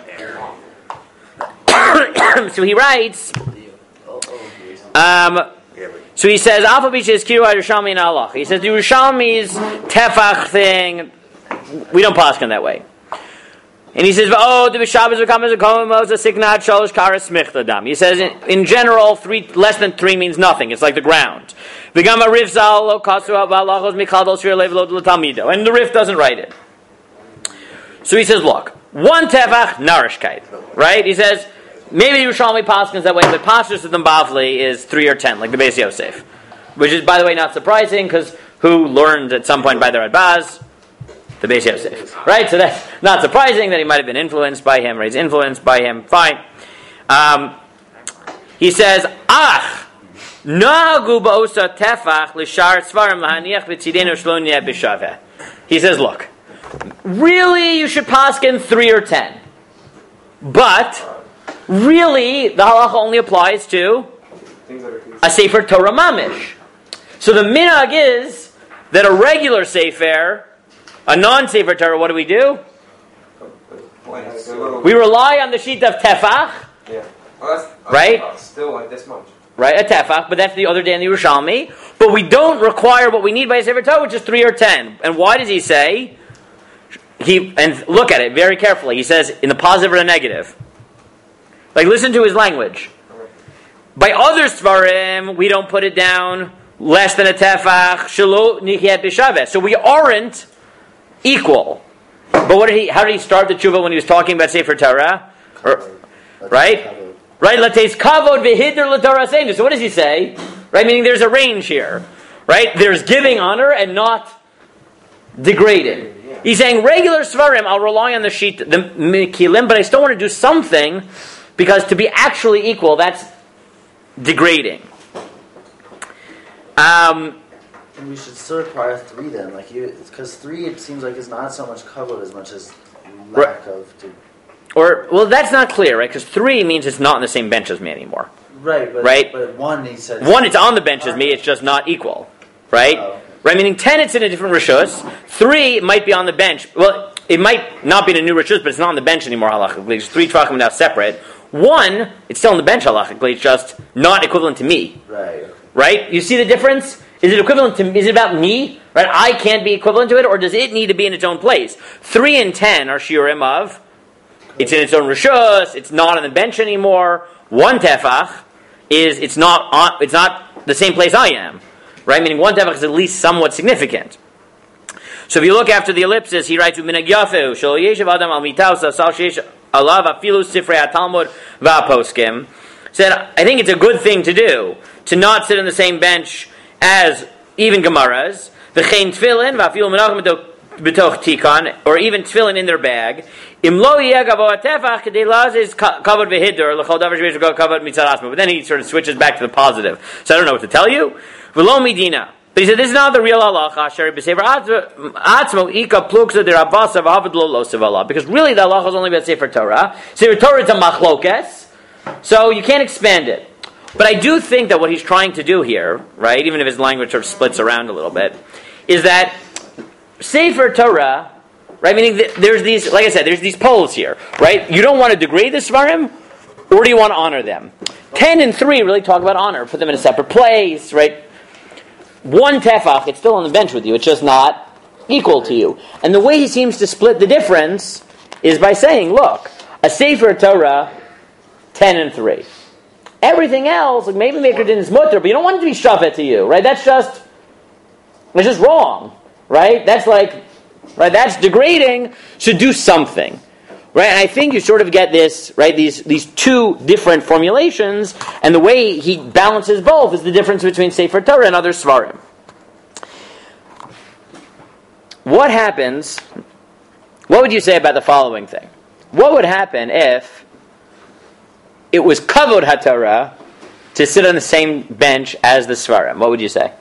So he writes. Um, so he says, Alpha Beach is Kiru Yerushalmi and Allah. He says the Yerushalmi's tefach thing, we don't paskin that way. And he says, "Oh, the Shabbos becomes a komos a signat shalosh karas smichtadam." He says, in, in general, three less than three means nothing. It's like the ground. V'gama rifzal lo kasu ha'balachos michadol shir levelod l'tamido, and the Rif doesn't write it. So he says, "Look, one tefach narishkeit, right?" He says, maybe the Yerushalmi paskins that way, but pashtus of the Bavli is three or ten, like the Beis Yosef, which is, by the way, not surprising because who learned at some point by the Radbaz? The Beis Yosef, right? So that's not surprising that he might have been influenced by him, or he's influenced by him. Fine. Um, he says, "Ach, nagu ba'osa tefach l'shar tzvarim lahaniach v'tzidenu shlon yeh b'shaveh." He says, "Look, really, you should paskin three or ten, but really, the halacha only applies to a sefer Torah mamish. So the minhag is that a regular sefer." A non-sefer Torah, what do we do? We rely on the sheet of tefach, Yeah. Well, that's, that's right? Still like this much. Right, a tefach, but that's the other day in the Yerushalmi. But we don't require what we need by a sefer Torah, which is three or ten. And why does he say? He and look at it very carefully. He says in the positive or the negative. Like, listen to his language. By other svarim, we don't put it down less than a tefach. Shelo nichyet b'shaveh. So we aren't equal. But what did he? How did he start the tshuva when he was talking about Sefer Torah? Or, right? Right? Lateis kavod v'hidr l'Torah seinu. So what does he say? Right? Meaning there's a range here. Right? There's giving honor and not degrading. He's saying regular svarim, I'll rely on the sheet, the mekilim, but I still want to do something because to be actually equal, that's degrading. Um. And we should still require three then, like you, because three it seems like is not so much covered as much as lack right. of. To, or well, that's not clear, right? Because three means it's not on the same bench as me anymore. Right, but right. But one he says one, it's on the bench as me. It's just not equal, right? Oh. Right. Meaning ten, it's in a different rishus. Three, it might be on the bench. Well, it might not be in a new rishus, but it's not on the bench anymore. Halachically, it's three tvachim now separate. One, it's still on the bench halachically. It's just not equivalent to me. Right. Right. You see the difference? Is it equivalent to? Is it about me? Right? I can't be equivalent to it, or does it need to be in its own place? Three and ten are shiurim of. It's in its own rishus. It's not on the bench anymore. One tefach is. It's not on. It's not the same place I am. Right? Meaning one tefach is at least somewhat significant. So if you look after the ellipsis, he writes minhag yafeu shel yeshiv adam al mitav sal sheish alav afilu sifrei hatalmud va'poskim. Said, I think it's a good thing to do to not sit on the same bench as even Gemaras, v'chein tefillin, v'afilu menachem b'toch tikon, or even tefillin in their bag. Im lo yeh gavoa tefach kedei laz is covered v'hiddur l'chol davar shveish go covered mitzad asma. But then he sort of switches back to the positive. So I don't know what to tell you. V'lo midina. But he said this is not the real halacha. Asher b'sefer atzmo ika pluksa derabasa v'havid lo lo sevala. Because really the halacha is only about Sefer Torah. Sefer Torah is a machlokes, so you can't expand it. But I do think that what he's trying to do here, right, even if his language sort of splits around a little bit, is that Sefer Torah right? Meaning that there's these, like I said, there's these poles here, right? You don't want to degrade the Svarim, or do you want to honor them? Ten and three really talk about honor. Put them in a separate place, right? One tefach, it's still on the bench with you. It's just not equal to you. And the way he seems to split the difference is by saying, look, a Sefer Torah, ten and three. Everything else, like maybe Maker Din is mutter, but you don't want it to be shafet to you, right? That's just, it's just wrong, right? That's like, right? That's degrading. Should do something, right? And I think you sort of get this, right? These these two different formulations, and the way he balances both is the difference between Sefer Torah and other Svarim. What happens? What would you say about the following thing? What would happen if it was kavod haTorah to sit on the same bench as the Svarim? What would you say?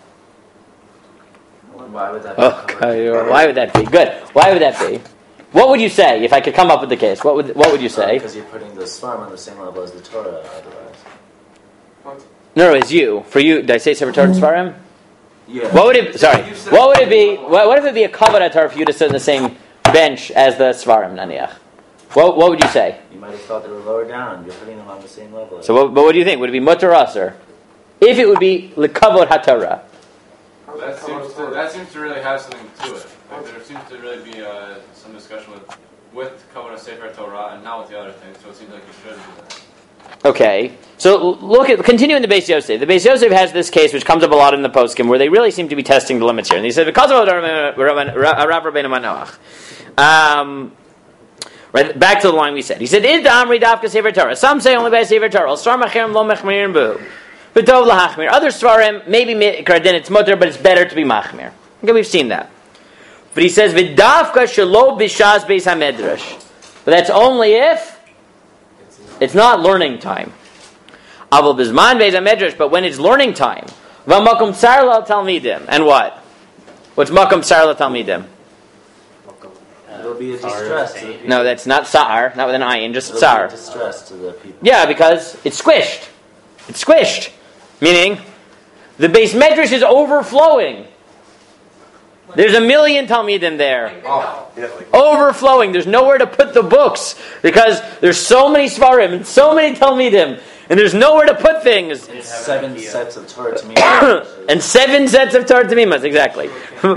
Why would that be? Oh, why would that be? Good. Why would that be? What would you say if I could come up with the case? What would what would you say? Because you're putting the Svarim on the same level as the Torah otherwise. No, no, it's you. For you, did I say Sefer Torah and Svarim? Yeah. What would it? Sorry. What would it be? What, what if it be a kavod haTorah for you to sit on the same bench as the Svarim, naniach? What what would you say? You might have thought they were lower down. You're putting them on the same level. So, what, but what do you think? Would it be mutter or aser? If it would be lekavod haTorah. That seems to that seems to really have something to it. Like there seems to really be uh, some discussion with with Kavod Sefer Torah and not with the other things. So it seems like you should do that. Okay, so look at continue in the Beis Yosef. The Beis Yosef has this case which comes up a lot in the poskim where they really seem to be testing the limits here. And he said because of Rav Rabbeinu Manoach. Um, right back to the line we said. He said Id Amri Dafka Sefer Torah. Some say only by Sefer Torah. Star Machirim Lo Mechmirin Bu. B'tov lahachmir. Other svarim, maybe mikra din it's mutter, but it's better to be machmir. Okay, we've seen that. But he says v'davka shelo b'shas beis hamedrash. But that's only if it's not learning time. Aval b'zman beis hamedrash. But when it's learning time, v'makom tsar la talmidim. And what? What's makom tsar la talmidim? It'll be a distress. To the people. No, that's not sa'ar. Not with an ayin, just It'll tsar. be a distress to the people. Yeah, because it's squished. It's squished. Meaning, the base medrash is overflowing. There's a million talmidim there. Oh, yeah, like Overflowing. There's nowhere to put the books because there's so many svarim and so many talmidim, and there's nowhere to put things. It's seven sets of Torah Tamimah. And seven sets of Torah Tamimas, exactly.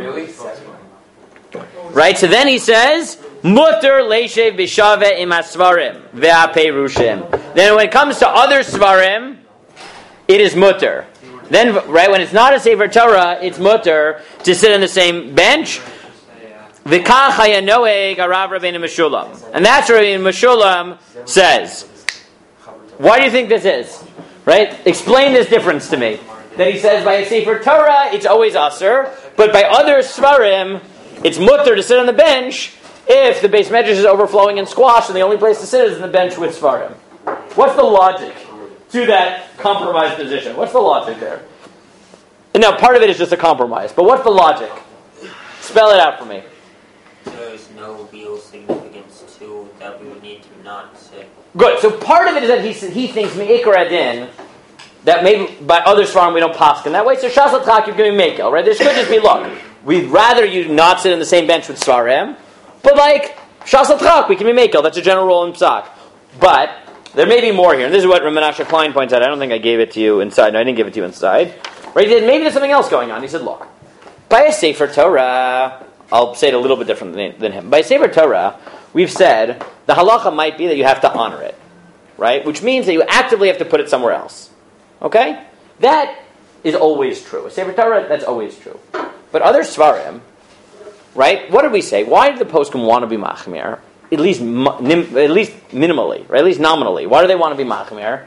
Right. So then he says, "Mutter leishev b'shaveh im hasvarim ve'aperushim." Then when it comes to other svarim, it is mutter. Then, right, when it's not a Sefer Torah, it's mutter to sit on the same bench. V'kach hayanoeg arav Rabbeinu Meshulam. And that's what Rabbeinu Meshulam says. Why do you think this is? Right? Explain this difference to me. That he says by a Sefer Torah, it's always aser, but by other svarim, it's mutter to sit on the bench if the base medrash is overflowing and squashed and the only place to sit is on the bench with svarim. What's the logic to that compromise position? What's the logic there? And now part of it is just a compromise, but what's the logic? Spell it out for me. There's no real significance to that we would need to not say. Good. So part of it is that he he thinks me'ikar adin that maybe by other svarim we don't paskin that way. So shas l'tchak you're going to make right? This could just be look. We'd rather you not sit on the same bench with svarim, but like shas l'tchak we can be mekel. That's a general rule in psak, but there may be more here, and this is what Menashe Klein points out. I don't think I gave it to you inside. No, I didn't give it to you inside. Right? Maybe there's something else going on. He said, look, by a Sefer Torah, I'll say it a little bit different than, than him. By a Sefer Torah, we've said the halacha might be that you have to honor it, right? Which means that you actively have to put it somewhere else. Okay? That is always true. A Sefer Torah, that's always true. But other Svarim, right? What did we say? Why did the poskim want to be machmir? At least, at least minimally, right? At least nominally. Why do they want to be machmir?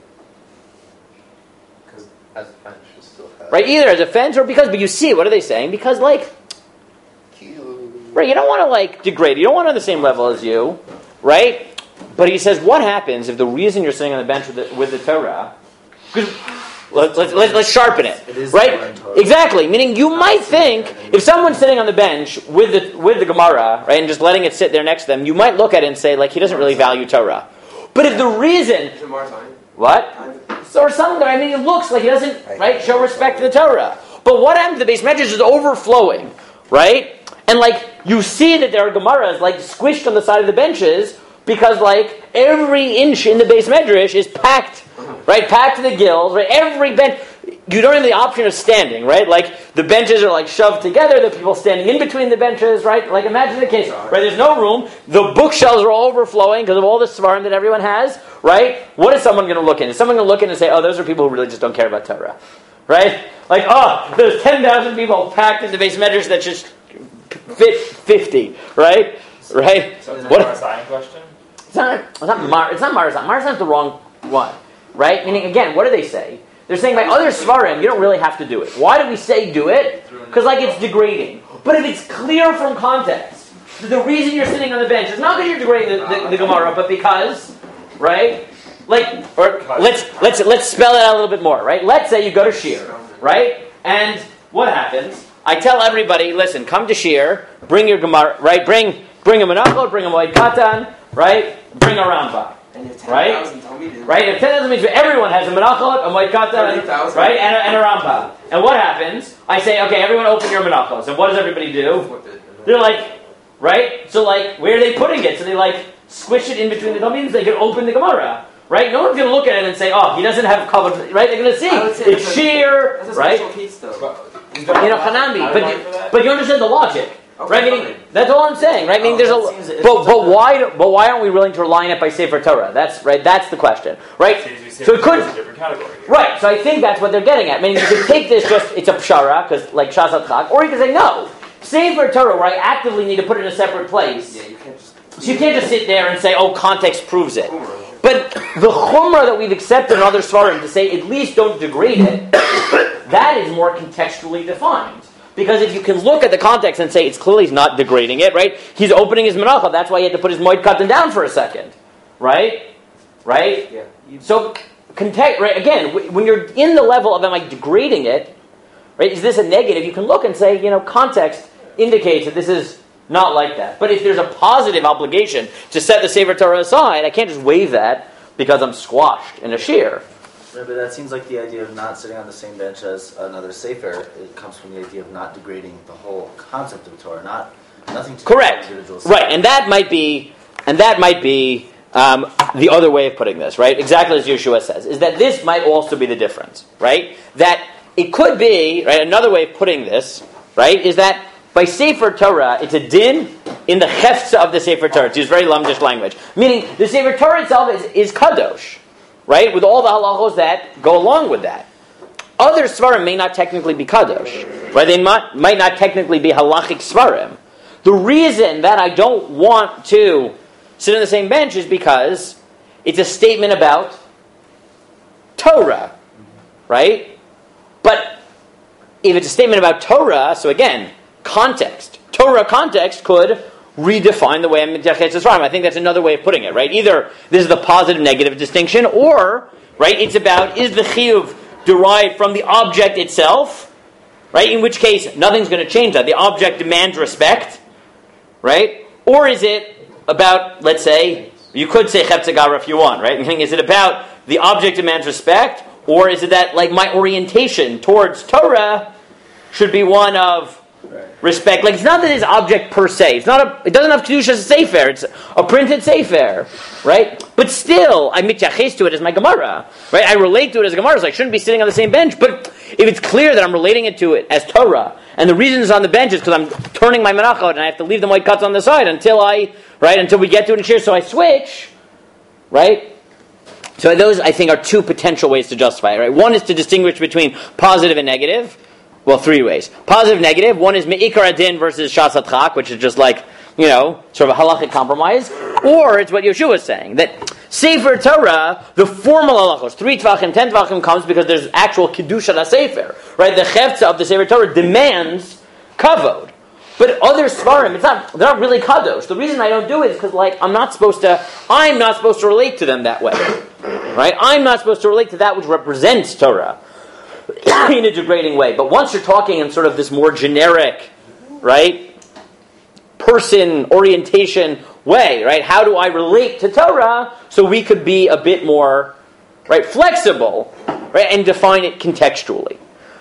Because as a fence, you still have. Right, either as a fence or because, but you see, what are they saying? Because, like, right, you don't want to, like, degrade. You don't want to on the same level as you, right? But he says, what happens if the reason you're sitting on the bench with the, with the Torah, because let's, let's, let's, let's sharpen it, It is right? Exactly, meaning you might think, if someone's sitting on the bench with the with the Gemara, right, and just letting it sit there next to them, you might look at it and say, like, he doesn't really value Torah. But if the reason... What? So, or something, I mean, it looks like he doesn't, right, show respect to the Torah. But what happens? The base medrash is overflowing, right? And like, you see that there are Gemaras like squished on the side of the benches because like every inch in the base medrash is packed, right? Packed to the gills, right? Every bench, you don't have the option of standing, right? Like the benches are like shoved together, the people standing in between the benches, right? Like imagine the case, right? There's no room, the bookshelves are all overflowing because of all the svarim that everyone has, right? What is someone going to look in? Is someone going to look in and say, oh, those are people who really just don't care about Torah, right? Like, oh, there's ten thousand people packed in the base medrash that just fit fifty, right? Right? So it's a What- Marisaian question? It's not, it's not Mar, it's not Marzan. Marzan's the wrong one, right? Meaning, again, what do they say? They're saying by other svarim, you don't really have to do it. Why do we say do it? Because like it's degrading. But if it's clear from context, that the reason you're sitting on the bench is not that you're degrading the, the, the Gemara, but because, right? Like, or let's let's let's spell it out a little bit more, right? Let's say you go to Shir, right? And what happens? I tell everybody, listen, come to Shir, bring your Gemara, right? Bring bring a Menachot, bring a Moed Katan, right? Bring a Rambam. And if ten Right? thousand told me to. Right? If ten thousand means everyone has a Menachot, a Moed Katan, thirty thousand. right? And a, and a Rambam. And what happens? I say, okay, everyone open your Menachos. And what does everybody do? They're like, right? So like, where are they putting it? So they like squish it in between the Talmidim so they can open the Gemara. Right? No one's going to look at it and say, oh, he doesn't have covered, right? They're going to see. I would say It's that's a- sheer, That's a right? special case, though. You know, Hanami. But you, but you understand the logic. Okay, Right? Meaning, fine. that's all I'm saying. Right? Meaning, Oh, there's that a, seems- it but, seems but like why, do- but why aren't we willing to rely on it by Sefer Torah? That's, right? That's the question. Right? So it could, It's a different category. right, so I think that's what they're getting at. Meaning, you could take this just, it's a pshara, because like Shasat Chak, or you could say, no, Sefer Torah, where I actively need to put it in a separate place. Yeah, you can't just. So you can't just sit there and say, oh, context proves it. But the chumrah that we've accepted in other svarim to say at least don't degrade it, that is more contextually defined. Because if you can look at the context and say it's clearly not degrading it, right? He's opening his menacha, that's why he had to put his moed katan down for a second. Right? Right? Yeah. So, context, right, again, w- when you're in the level of am I degrading it, right, is this a negative? You can look and say, you know, context indicates that this is not like that. But if there's a positive obligation to set the Sefer Torah aside, I can't just waive that because I'm squashed in a shear. Right, but that seems like the idea of not sitting on the same bench as another sefer. It comes from the idea of not degrading the whole concept of Torah, not nothing to do with Correct. individual Right, sefer. and that might be, and that might be um, the other way of putting this, right? Exactly as Yeshua says, is that this might also be the difference, right? That it could be, right? Another way of putting this, right, is that by Sefer Torah, it's a din in the hefza of the Sefer Torah. It's used very lamdish language, meaning the Sefer Torah itself is, is kadosh, right? With all the halachos that go along with that. Other svarim may not technically be kadosh, right? They might, might not technically be halachic svarim. The reason that I don't want to sit on the same bench is because it's a statement about Torah, right? But if it's a statement about Torah, so again, context. Torah context could redefine the way I'm mityaches to svarim. I think that's another way of putting it, right? Either this is the positive-negative distinction, or, right, it's about, is the chiyuv derived from the object itself, right? In which case, nothing's going to change that. The object demands respect, right? Or is it about, let's say, you could say cheptzegara if you want, right? Meaning, is it about the object demands respect, or is it that, like, my orientation towards Torah should be one of respect? Like, it's not that it's object per se. It's not a, it doesn't have kedusha as a sefer. It's a printed sefer, right? But still, I mityaches to it as my Gemara, right? I relate to it as a Gemara, so I shouldn't be sitting on the same bench. But if it's clear that I'm relating it to it as Torah, and the reason it's on the bench is because I'm turning my menachot and I have to leave the white cuts on the side until I, right, until we get to it in shir, so I switch, right? So those, I think, are two potential ways to justify it, right? One is to distinguish between positive and negative. Well, three ways. Positive, negative. One is me'ikar adin versus shasat chak, which is just like, you know, sort of a halachic compromise. Or it's what Yeshua is saying, that Sefer Torah, the formal halachos, three tvachim, ten tvachim comes because there's actual kedusha la sefer, right? The chefza of the Sefer Torah demands kavod. But other svarim, it's not, they're not really kadosh. The reason I don't do it is because, like, I'm not supposed to, I'm not supposed to relate to them that way, right? I'm not supposed to relate to that which represents Torah in a degrading way. But once you're talking in sort of this more generic, right, person orientation way, right? How do I relate to Torah so we could be a bit more, right, flexible, right, and define it contextually.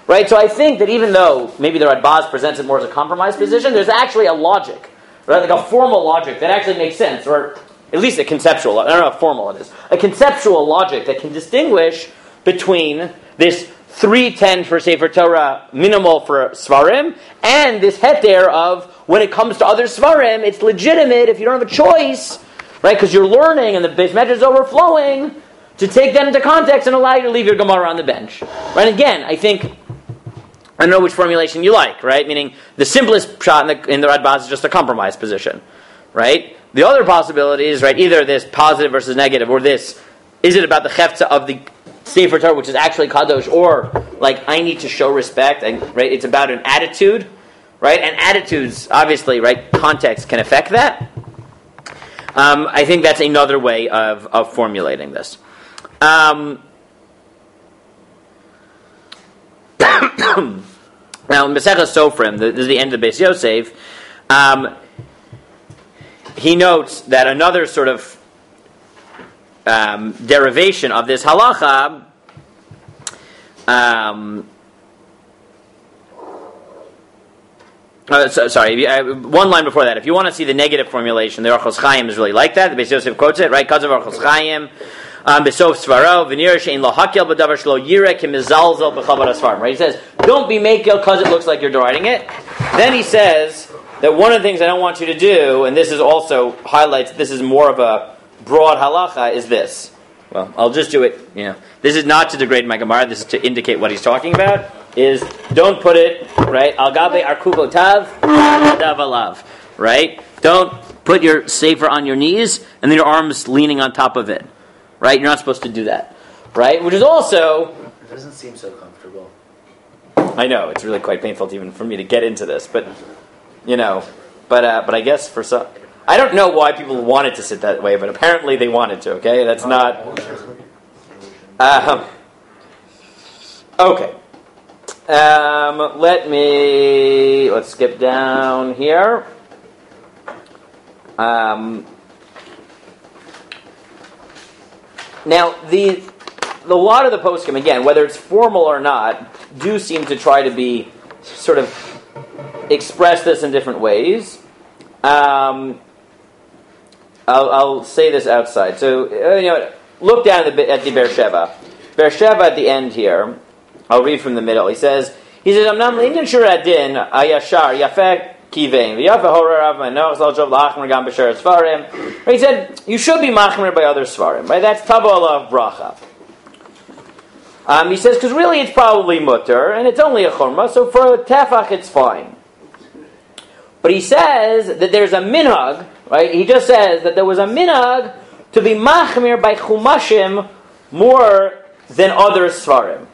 Right? So I think that even though maybe the Radbaz presents it more as a compromise position, there's actually a logic, right? Like a formal logic that actually makes sense, or at least a conceptual, I don't know how formal it is, a conceptual logic that can distinguish between this three ten for Sefer Torah, minimal for Svarim, and this heter of when it comes to other Svarim, it's legitimate if you don't have a choice, right? Because you're learning and the base measure is overflowing, to take that into context and allow you to leave your Gemara on the bench. Right? Again, I think, I don't know which formulation you like, right? Meaning the simplest shot in the, in the Radbaz is just a compromise position, right? The other possibility is, right, either this positive versus negative, or this, is it about the chefza of the Sefer Torah, which is actually kadosh, or like I need to show respect, and right, it's about an attitude, right? And attitudes, obviously, right, context can affect that. Um, I think that's another way of, of formulating this. Um, now, in Masechah Sofrim, this is the end of the Beis Yosef. Um, he notes that another sort of um, derivation of this halacha. Um, uh, so, sorry, uh, one line before that. If you want to see the negative formulation, the Orchos Chaim is really like that. The Beis Yosef quotes it, right? Because of Orchos Chaim. Besof Svaro, Venir Shein Lo Hakel B'Davar Shlo Yireh Kimizalzel B'Chavar Asfarim. Right? He says, don't be makel because it looks like you're deriding it. Then he says that one of the things I don't want you to do, and this is also highlights, this is more of a broad halacha, is this. Well, I'll just do it. You know, this is not to degrade my Gemara. This is to indicate what he's talking about. Is don't put it right. Al gabe arkuvotav dav alav. Right? Don't put your sefer on your knees and then your arms leaning on top of it. Right? You're not supposed to do that. Right? Which is also... It doesn't seem so comfortable. I know. It's really quite painful to even for me to get into this. But, you know, but uh, but I guess for some... I don't know why people wanted to sit that way, but apparently they wanted to, okay? That's not... Um, okay. Um, let me... Let's skip down here. Um... Now, the the lot of the poskim, again, whether it's formal or not, do seem to try to be sort of express this in different ways. Um, I'll, I'll say this outside. So, uh, you know, look down at the, at the Beersheba. Beersheba at the end here. I'll read from the middle. He says, he says, "Amnam le'inyan shur adin ayashar yafek." He said, you should be machmer by other svarim, right? That's tabo alav bracha. Um, he says, because really it's probably mutter, and it's only a churma, so for tefach it's fine. But he says that there's a minhag, right? He just says that there was a minhag to be machmer by chumashim more than other svarim.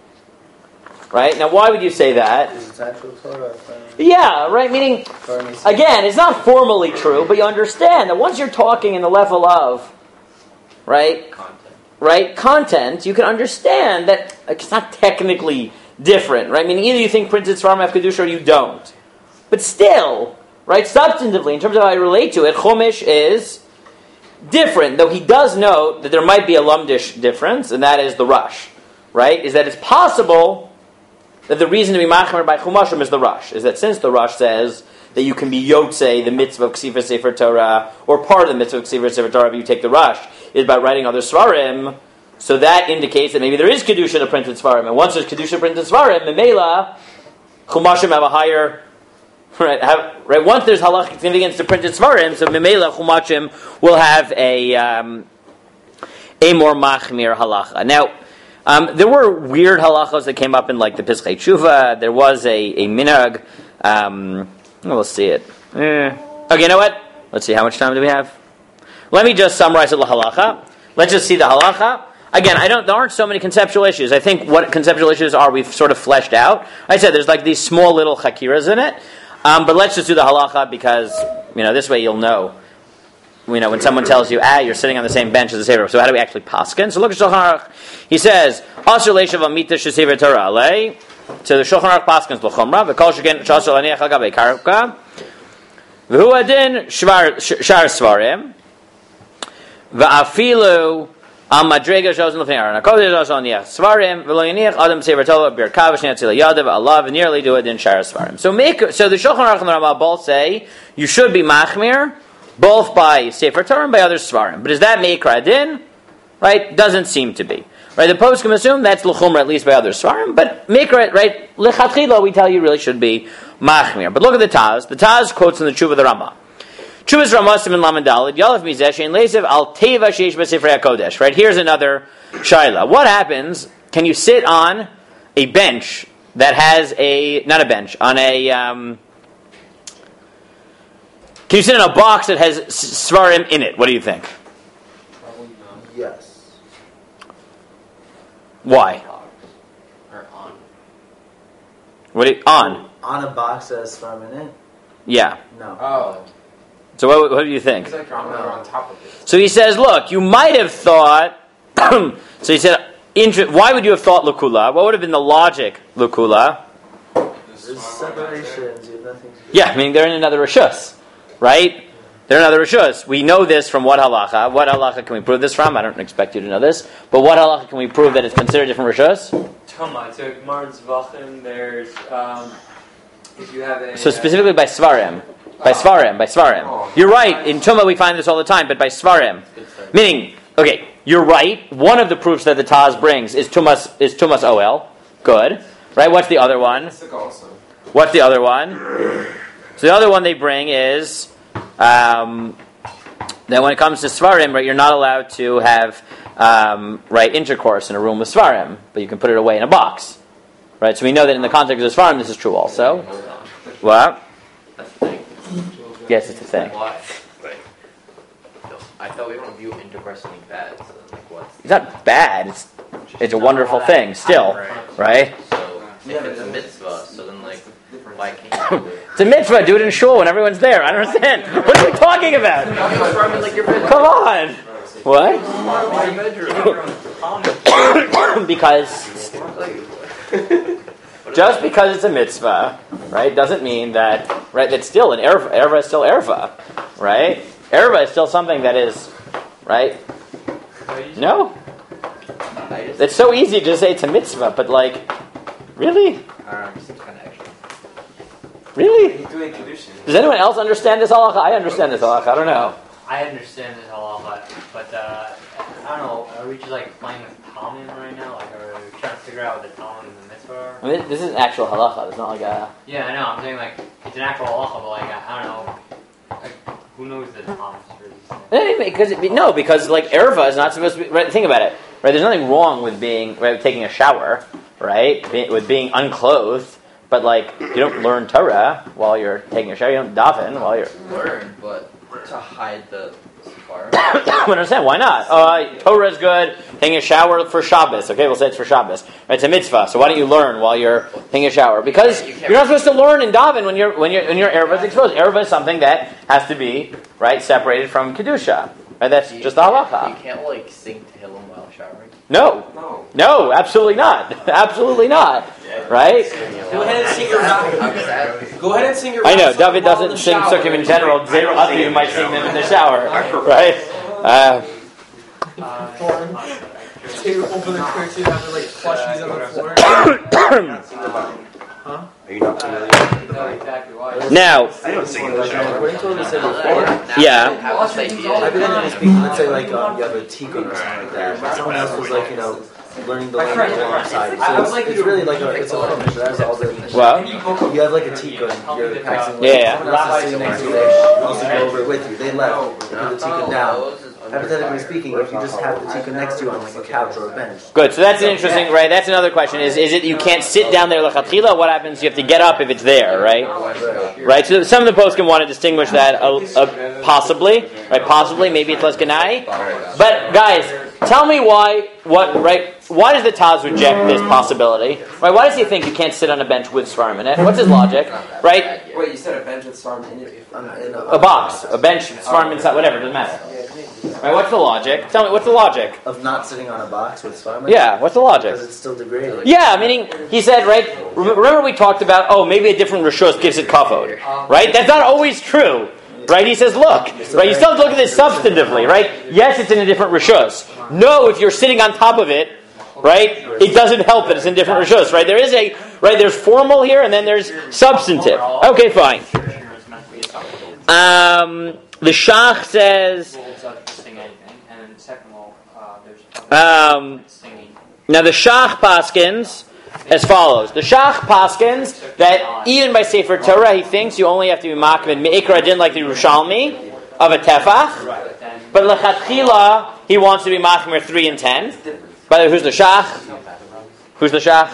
Right? Now, why would you say that? It's actual Torah. Yeah, right? Meaning, again, it's not formally true, but you understand that once you're talking in the level of, right? Content. Right? Content, you can understand that like, it's not technically different, right? I mean, either you think printed Svarim have Kedusha or you don't. But still, right, substantively, in terms of how I relate to it, Chumash is different, though he does note that there might be a lumdish difference, and that is the rush, right? Is that it's possible that the reason to be machmer by chumashim is the rush. Is that since the rush says that you can be yotzei, the mitzvah of ksiva sefer Torah, or part of the mitzvah of ksiva sefer Torah, if you take the rush, is about writing other svarim, so that indicates that maybe there is kedusha to printed svarim. And once there's kedusha to printed svarim, memela, chumashim have a higher, right, have, right, once there's halachic significance to printed svarim, so memela, chumashim will have a, um, a more machmir halacha. Now, Um, there were weird halachos that came up in like the Pischei Tshuva. There was a, a minhag. Um, we'll see it. Eh. Okay, you know what? Let's see. How much time do we have? Let me just summarize the halacha. Let's just see the halacha. Again, I don't. There aren't so many conceptual issues. I think what conceptual issues are we've sort of fleshed out. I said there's like these small little chakiras in it. Um, but let's just do the halacha because you know this way you'll know. You know, when someone tells you, ah, you're sitting on the same bench as the Sefer, so how do we actually paskin? So look at Shulchan Aruch. He says, Asher leishav amita shesefer Torah alei. So the Shulchan Aruch paskins l'chomra, v'kol sheken shasel aniach agabei karka, v'hu adin shar svarim, v'afilu Am madrega shows in the finger. Nakodesh shows on the svarim. V'lo yiniach adam sefer Torah birkav shnetzil yadav alav nearly do it in shara svarim. So make so the Shulchan Aruch and the Rambam both say you should be machmir both by sefer Torah and by other svarim. But is that meikra din? Right? Doesn't seem to be. Right? The poskim assume that's l'chumra at least by other svarim, but meikra right lechatchila we tell you really should be machmir. But look at the Taz. The Taz quotes in the Tshuva of the Rambam. Chuvas Ramasim and Lamandalid, Yalef Mizesh, and Lesev Al Teva Sheish B'Sifrei HaKodesh. Right, here's another shaila. What happens, can you sit on a bench that has a, not a bench, on a, um, can you sit on a box that has Svarim in it? What do you think? Yes. Why? Or on. What do you, on? On a box that has Svarim in it? Yeah. No. Oh. So what, what do you think? It's like on, on top of it. So he says, look, you might have thought, so he said, inter- why would you have thought Lukula? What would have been the logic, Lukula? There's separations. You have nothing to do. Yeah, I mean, they're in another Rishus, right? They're in another Rishus. We know this from what halacha? What halacha can we prove this from? I don't expect you to know this. But what halacha can we prove that it's considered different Rishus? Toma, so Gemara Zvachim, there's, um, if you have a... So specifically by Svarim. By Svarim, by Svarim. You're right, in Tumah we find this all the time, but by Svarim. Meaning, okay, you're right, one of the proofs that the Taz brings is Tumas is Tumas Oel. Good. Right, what's the other one? What's the other one? So the other one they bring is um, that when it comes to Svarim, right, you're not allowed to have um, right intercourse in a room with Svarim, but you can put it away in a box. Right, so we know that in the context of Svarim this is true also. What? That's the thing. Yes, it's a thing. Why? I thought we don't view intercourse as bad. So like what? It's not bad. It's it's a wonderful thing still, right? So if it's a mitzvah, so then like why can't you do it? It's a mitzvah. Do it in shul when everyone's there. I don't understand. What are you talking about? Come on. What? Because just because it's a mitzvah, right, doesn't mean that, right, that's still an erva. Erva is still erva, right? Erva is still something that is, right? No. It's so easy to say it's a mitzvah, but like, really? Really? Does anyone else understand this halacha? I understand this halacha. I don't know. I understand this halacha, but uh, I don't know. Are we just like playing with Talmud right now? Like, are we trying to figure out what the Talmud and the mitzvah are? I mean, this is actual halacha. It's not like a. Yeah, I know. I'm saying like it's an actual halacha, but like I, I don't know. Like, who knows the Talmud for these things? Anyway, because it, no, because like erva is not supposed to be. Right, think about it. Right, there's nothing wrong with being right, with taking a shower, right, be, with being unclothed. But like, you don't learn Torah while you're taking a shower. You don't daven while you're learn, but to hide the safar. I don't understand. Why not? Uh, Torah is good. Taking a shower for Shabbos. Okay, we'll say it's for Shabbos. Right, it's a mitzvah. So why don't you learn while you're taking a shower? Because you're not supposed to learn in daven when you're when you're when your erva is exposed. Erva is something that has to be right separated from kedusha. Right, that's you just the halacha. You can't like sing Tehillim while showering. No, no, no, absolutely not. Absolutely not. Right? Go ahead and sing your rap. Go ahead and sing your I know, rap David while doesn't in the sing shower. Sukkim in general. Zero other you might sing them in the shower. Right? Uh, Take open the curtain after like plushies on the floor. Huh? Are you not familiar? know exactly why. now, I don't sing in the shower. What I told you said before. yeah. Hypothetically speaking, let's say like um, you have a tikkun or something like that. But someone else was like, you know, learning the language alongside you. So it's, it's really like a, it's a little mission. That's all that Well, you have like a tikkun. You're practicing. Yeah. Someone else is sitting next to you. They also go over it with you. They left. You put the tikkun down. Hypothetically speaking, if you just have the tikkun next to you on like a couch or a bench. good. So that's an interesting, right? That's another question. Is is it you can't sit down there lechatchila? What happens? You have to get up if it's there, right? Right. So some of the poskim want to distinguish that uh, uh, possibly, right? Possibly, maybe it's less ganai. But guys, tell me why. What right? Why does the Taz reject this possibility? Right? Why does he think you can't sit on a bench with svarim in it? What's his logic? Right? Wait, you said a bench with svarim in it? A box, a bench, svarim inside, whatever. Doesn't matter. Right? What's the logic? Tell me. What's the logic? Of not sitting on a box with svarim? Yeah. What's the logic? Because it's still degraded. Yeah, meaning he said, right? Remember we talked about, oh, maybe a different rishus gives it kavod, right? That's not always true, right? He says, look, right? You still have to look at this substantively, right? Yes, it's in a different rishus. No, if you're sitting on top of it, right, it doesn't help that it's in different rishus, right? There is a, right, there's formal here and then there's substantive. Okay, fine. Um, the Shach says, um, now the Shach paskins as follows. The Shach paskins that even by Sefer Torah he thinks you only have to be makbid me'ikra din like the Yerushalmi of a tefach, but lechatchila he wants to be makbid three and ten. By the way, who's the Shach? Who's the Shach?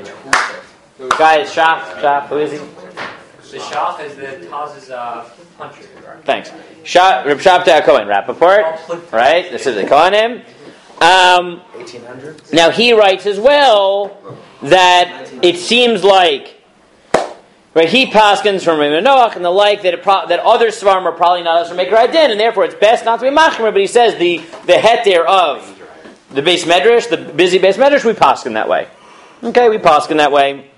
Guy is Shach. Shach. Who is he? The Shach is the Taz's uh, puncher. Thanks. Shach, Reb Shabtai Cohen, Rappaport. Right? This is the Kohanim. Um, eighteen hundreds. now he writes as well that it seems like, right, he paskins from Rabbi Noach and the like that it pro- that other svarim are probably not us from Meikra Adin, and therefore it's best not to be machmer. But he says the the heter of the base medrash, the busy base medrash, we paskin that way. Okay, we paskin that way.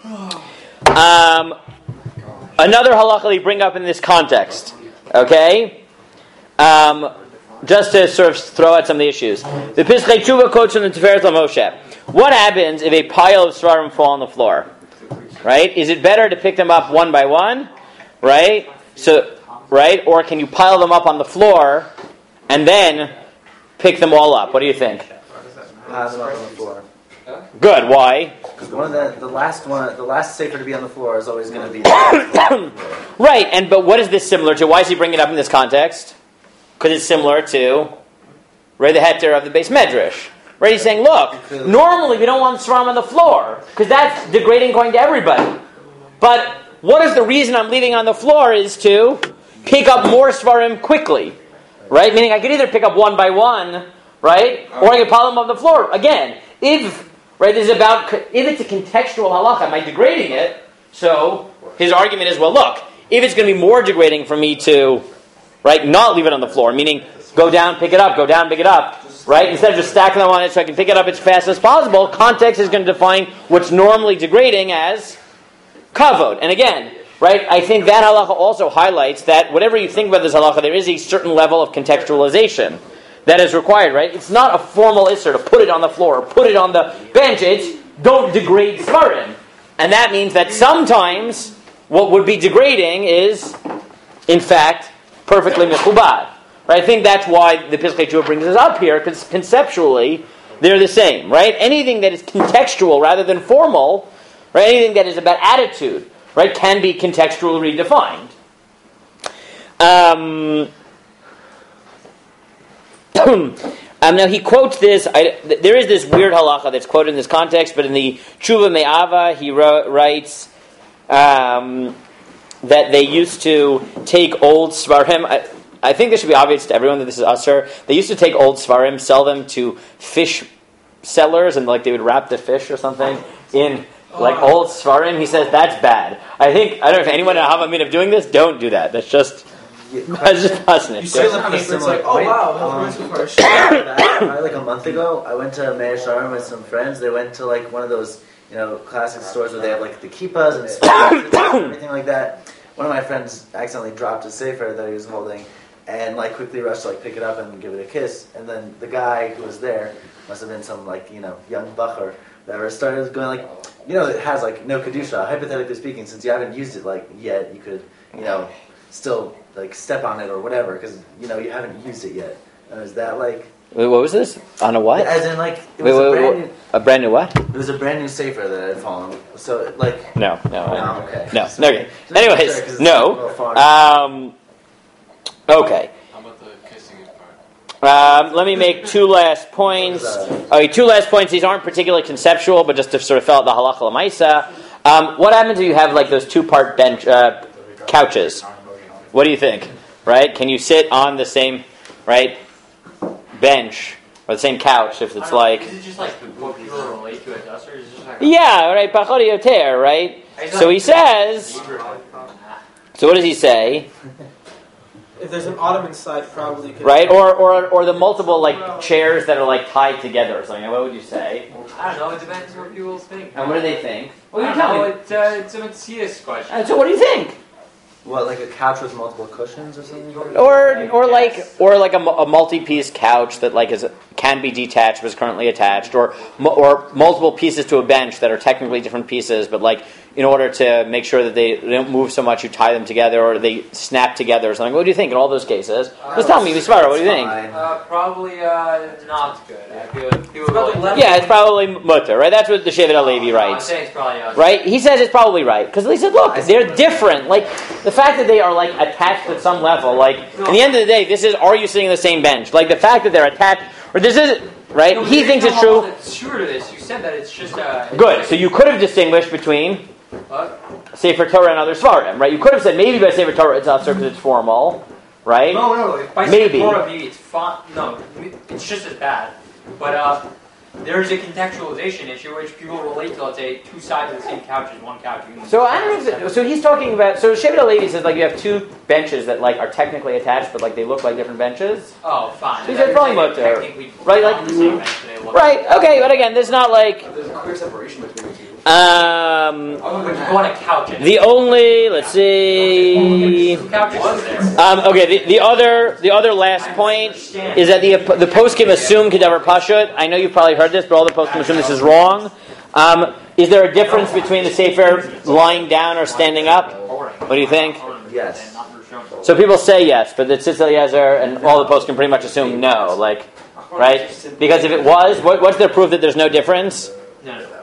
Um, another halacha they bring up in this context. Okay. Um, Just to sort of throw out some of the issues. The Pischei Tshuva quotes from the Tiferet LaMoshe. What happens if a pile of svarim fall on the floor? Right? Is it better to pick them up one by one? Right? So, right? Or can you pile them up on the floor and then pick them all up? What do you think? Pile them up on the floor. Good. Why? Because one of the the last one, the last sefer to be on the floor is always going to be. Right. And but what is this similar to? Why is he bringing it up in this context? Because it's similar to, right, the heter of the base medrash. Right, he's saying, look, normally we don't want svarim on the floor, because that's degrading going to everybody. But what if the reason I'm leaving on the floor is to pick up more svarim quickly? Right? Meaning I could either pick up one by one, right, or I could pile them on the floor. Again, if, right, this is about, if it's a contextual halacha, am I degrading it? So, his argument is, well, look, if it's going to be more degrading for me to, right, not leave it on the floor, meaning go down, pick it up, go down, pick it up, right? Instead of just stacking them on it so I can pick it up as fast as possible, context is going to define what's normally degrading as kavod. And again, right, I think that halacha also highlights that whatever you think about this halacha, there is a certain level of contextualization that is required, right? It's not a formal isser to put it on the floor or put it on the bench. It's don't degrade svarim. And that means that sometimes what would be degrading is, in fact, perfectly mechubad. Right? I think that's why the Pischei Tshuva brings this up here, because conceptually they're the same. Right? Anything that is contextual rather than formal, right? Anything that is about attitude, right, can be contextually redefined. Um, um, now he quotes this. I, th- there is this weird halacha that's quoted in this context, but in the Tshuva Me'ava he ro- writes um, that they used to take old svarim. I, I think this should be obvious to everyone that this is usher. They used to take old svarim, sell them to fish sellers, and like they would wrap the fish or something in like old svarim. He says that's bad. I think I don't know if anyone in Havamid of doing this. Don't do that. That's just that's just fascinating. You see the paper, it's like, oh wow, um, that, like a month ago, I went to Meir Sharon with some friends. They went to like one of those, you know, classic stores where they have like the kippas and and everything like that. One of my friends accidentally dropped a sefer that he was holding, and like quickly rushed to like pick it up and give it a kiss. And then the guy who was there must have been some like, you know, young bacher that started going like, you know, it has like no kedusha. Hypothetically speaking, since you haven't used it like yet, you could, you know, still like step on it or whatever because you know you haven't used it yet. And is that like? Wait, what was this? On a what? As in like it wait, was wait, a brand wait, new. A brand new what? It was a brand new sefer that had fallen. So like. No, no, no. Okay. No. Okay. Anyways, no. Um. Okay. Um, let me make two last points. Okay, two last points. These aren't particularly conceptual, but just to sort of fill out the halacha l'maisa. Um, what happens if you have like those two-part bench uh, couches? What do you think? Right? Can you sit on the same right bench or the same couch if it's like? Is it just like what people relate to as us, or is it just like? Yeah. Right. Pachot yoter. Right. So he says. So what does he say? If there's an ottoman side, probably could right, or or or the multiple like chairs that are like tied together or something. What would you say? I don't know. It depends what people think. And what do they think? Well, I you don't tell know. me. It, uh, it's a Matthias question. And so, what do you think? What, like a couch with multiple cushions or something? Or, or like, or like a, mu- a multi-piece couch that like is can be detached but is currently attached, or mu- or multiple pieces to a bench that are technically different pieces, but like in order to make sure that they, they don't move so much, you tie them together or they snap together or something. What do you think in all those cases? Uh, Just tell me, Misvara, what do you think? Uh, probably uh, not good. I feel, feel about like, Yeah, it's probably mutter, right? That's what the Shevet HaLevi I'm writes. saying it's probably uh, Right? He says it's probably right. Because he said, look, they're different. Like, the fact that they are, like, attached at some level, like, at the end of the day, this is, are you sitting on the same bench? Like, the fact that they're attached, or this is, right? No, He thinks it's true. It's true to this. You said that it's just uh, it's Good. just- So you could have distinguished between What? Sefer Torah and other Svarim, right? You could have said maybe by Sefer Torah it's usher because it's formal, right? No, no. If by Maybe. Torah, maybe it's fine. No, it's just as bad. But uh, there's a contextualization issue which people relate to. Let's say two sides of the same couch is one couch. You can- So I don't know if it, so he's talking about so Shevet HaLevi says like you have two benches that like are technically attached but like they look like different benches. Oh, fine. He said probably They're mutter. technically Right, like- on the same bench, they look- Right, okay, but again, there's not like There's a clear separation between the two. um Oh, but you go on a couch. And the only let's see two couches there. um, okay the, the other the other last point is that the the poskim assume kedavar pashut. I know you've probably heard this, but all the poskim assume this is wrong. Um, is there a difference between the sefer lying down or standing up? What do you think? Yes. So people say yes, but the Tzitz Eliezer and all the poskim pretty much assume no, like, right? Because if it was, what, what's the proof that there's no difference? No, no.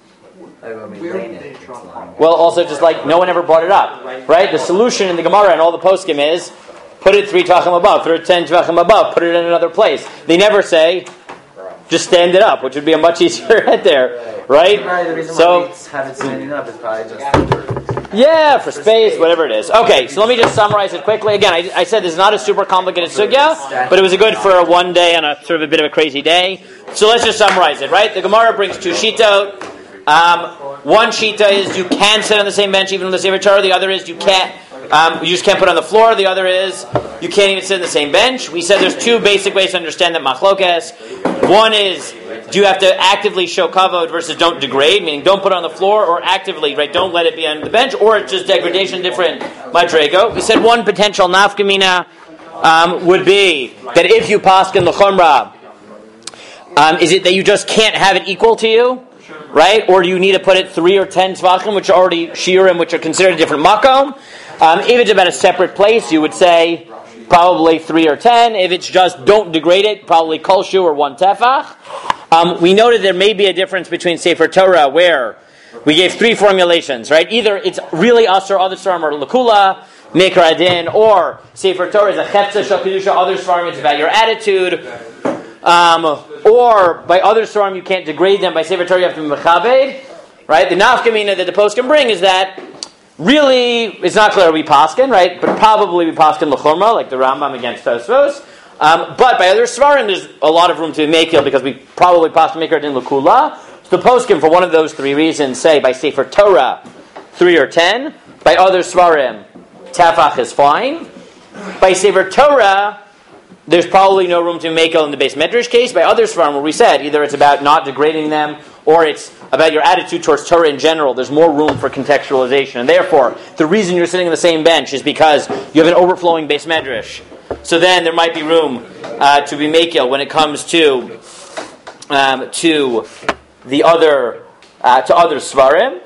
I mean, laying it, it's lying. Well, also just like no one ever brought it up, right? The solution in the Gemara and all the poskim is put it three tvachim above, put it ten tvachim above, put it in another place. They never say just stand it up, which would be a much easier head there, right? Right, the reason why So we have it standing up is probably just yeah, for space, whatever it is. Okay, so let me just summarize it quickly. Again, I, I said this is not a super complicated sugya, but it was a good for a one day and a sort of a bit of a crazy day. So let's just summarize it, right? The Gemara brings two shitot. Um, one shita is you can sit on the same bench even with the Sefer Torah. The other is you can't. Um, you just can't put it on the floor. The other is you can't even sit on the same bench. We said there's two basic ways to understand that machlokes. One is do you have to actively show kavod versus don't degrade, meaning don't put it on the floor, or actively, right? Don't let it be on the bench, or it's just degradation, different madrego. We said one potential nafkamina um, would be that if you paskin l'chomra, um, is it that you just can't have it equal to you? Right? Or do you need to put it three or ten tzvachim, which are already shiurim, which are considered a different makom? Um, if it's about a separate place, you would say probably three or ten. If it's just don't degrade it, probably kol shu or one tefach. Um, we noted there may be a difference between Sefer Torah, where we gave three formulations, right? Either it's really asur, other svarim are lakula, mikra adin, or Sefer Torah is a chetza shel kedusha, other svarim it's about your attitude. Um, or by other svarim you can't degrade them. By Sefer Torah you have to be mechabed, right? The nafkamina that the post can bring is that really it's not clear we paskin, right? But probably we paskin l'chorma, like the Rambam against Tosfos. Um, but by other svarim there's a lot of room to be mekil because we probably paskin mikra din l'kula. So the poskim for one of those three reasons say by Sefer Torah three or ten. By other svarim tefach is fine. By Sefer Torah there's probably no room to make in the base medrash case. By other svarim, where we said either it's about not degrading them or it's about your attitude towards Torah in general, there's more room for contextualization. And therefore, the reason you're sitting on the same bench is because you have an overflowing base medrash. So then there might be room uh, to be makil when it comes to um, to the other uh, to other svarim.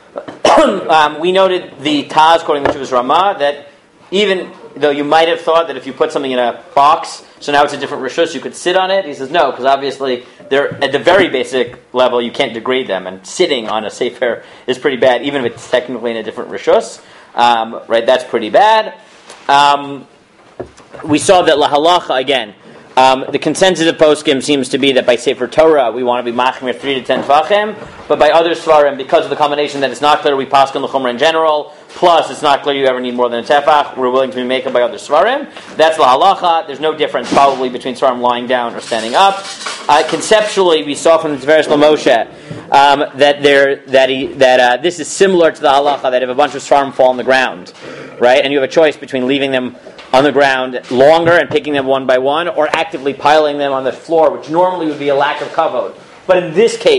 um, we noted the Taz quoting the Chuvas Ramah that even though you might have thought that if you put something in a box, so now it's a different rishus, you could sit on it. He says no, because obviously they're at the very basic level you can't degrade them, and sitting on a sefer is pretty bad, even if it's technically in a different rishus. Um, right, that's pretty bad. Um, we saw that lahalacha again. Um, the consensus of poskim seems to be that by Sefer Torah we want to be machmir three to ten tvachim, but by other svarim, because of the combination that it's not clear we paskin l'chumra in general, plus it's not clear you ever need more than a tefach, we're willing to be making by other svarim. That's lahalacha. There's no difference probably between svarim lying down or standing up. Uh, conceptually, we saw from the Tiferes Moshe um, that there that he that uh, this is similar to the halacha that if a bunch of svarim fall on the ground, right, and you have a choice between leaving them on the ground longer and picking them one by one, or actively piling them on the floor, which normally would be a lack of kavod. But in this case,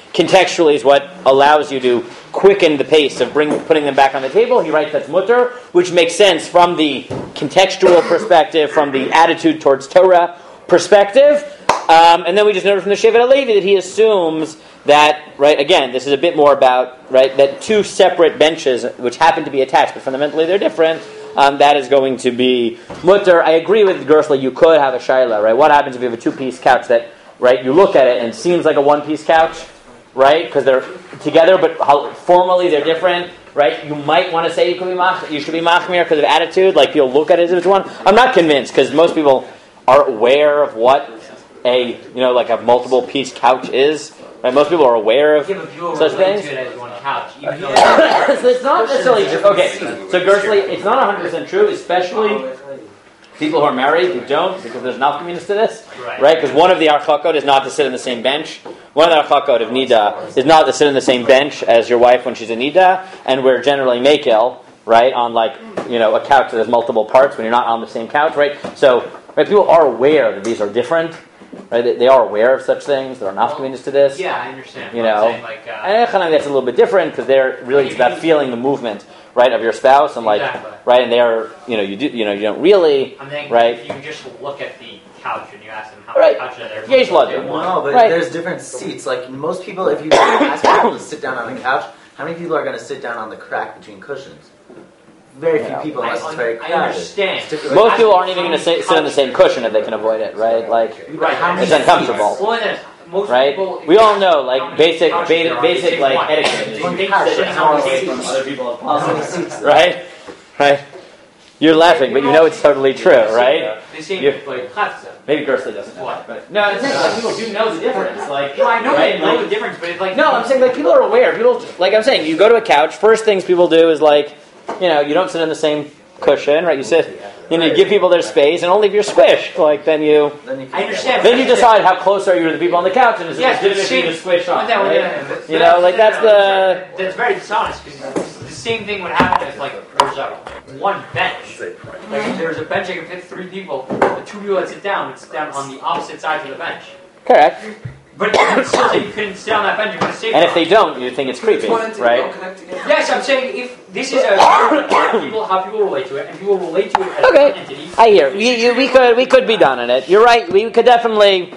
contextually is what allows you to quicken the pace of bring, putting them back on the table. He writes that's mutter, which makes sense from the contextual perspective, from the attitude towards Torah perspective. Um, and then we just noted from the Shevet HaLevi that he assumes that, right, again, this is a bit more about, right, that two separate benches, which happen to be attached, but fundamentally they're different, um, that is going to be mutter. I agree with Gersler, you could have a shaila, right? What happens if you have a two-piece couch that, right, you look at it and it seems like a one-piece couch, right, because they're together, but how, formally they're different, right? You might want to say you could be mach, you should be machmir because of attitude, like you'll look at it as if it's one. I'm not convinced, because most people are aware of what a, you know, like a multiple piece couch is. Right? Most people are aware of yeah, such things. To it as one couch, even though so it's not necessarily true. Okay, so Gersley, it's not one hundred percent true, especially people who are married who don't, because there's not communists to this, right? Because one of the archakot is not to sit on the same bench. One of the archakot of nida is not to sit on the same bench as your wife when she's in nida, and we're generally makel, right, on like, you know, a couch that has multiple parts when you're not on the same couch, right? So, right, people are aware that these are different. Right, they, they are aware of such things. There are not communists to this. Yeah, I understand. You know, saying, like, uh, and Echanami, that's a little bit different because they're really it's about feeling the movement, right, of your spouse and like, exactly. right, and they're, you know, you do, you know, you don't really, I'm thinking right? If you just look at the couch and you ask them how right. much couch are there. Yeah, blood. No, but right. there's different seats. Like most people, if you ask people to sit down on a couch, how many people are going to sit down on the crack between cushions? Very few Yeah. people, unless I, it's very I crowded. understand. Most people aren't even going to sit, sit on the same cushion if they can avoid it, right? Like, Right. it's uncomfortable. Well, then, most right? people, We all know, like, basic, couches basic, there are, basic they like take one. etiquette. is One you couch, sit and as how close many to seats? other people as How many possible, seats? right? Right. You're laughing, but you know it's totally true, right? They seem You- like chatzah. Maybe Gersley doesn't know What? that, but no, it's like people do know the difference. Like, No, I know right? they know Like- the difference, but it's like No, I'm saying like people are aware. People, like I'm saying, you go to a couch. First things people do is like, you know, you don't sit on the same cushion, right? You sit, you know, you give people their space, and only if you're squished, like then you, Then you I understand. then you decide how close are you to the people on the couch, and is it Yes, legitimate but for you to see, squish on, one thing- right? one thing- You know, like that's the. That's very dishonest because the same thing would happen if like there's a one bench. Like if there's a bench that can fit three people, the two people that sit down would sit down on the opposite sides of the bench. Correct. But you can still say you couldn't sit on that bench and put a safety And if on. they don't, you think it's creepy, right? Yes, I'm saying if this is a how people how people relate to it, and people relate to it as Okay. one entity. I hear. We, you, we could we could be done on it. You're right. We could definitely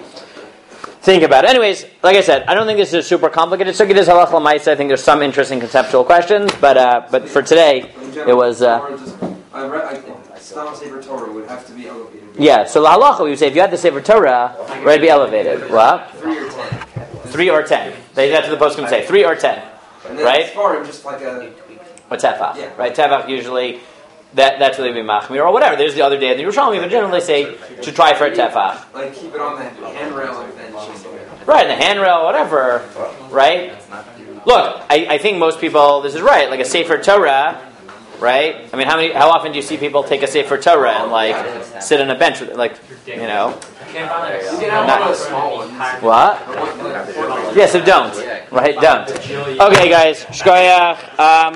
think about it. Anyways, like I said, I don't think this is a super complicated. So it is halach l'maisa. I think there's some interesting conceptual questions, but uh, but for today, it was. Uh, I read, I, Stam Sefer Torah would have to be elevated. yeah. So la halacha, we would say if you had the Sefer Torah, right, it'd be elevated. What? Three or ten. Three or ten. They, that's what the post can say. Three or ten. And then Right? Sfarim, just like a... What's tefach? Yeah. Right? Tefach usually, that that's what they'd be machmir or whatever. There's the other day in the Yerushalmi, but generally say to try for a tefach. Like, keep it on the handrail and then just... Right, the handrail, whatever. Right? Look, I, I think most people, this is right, like a Sefer Torah, right? I mean, how many, how often do you see people take a Sefer Torah and like sit on a bench with it, like, you know? You can have a small one. What? Yeah, so don't. Right, don't. Okay, guys. Shkoyach. Um,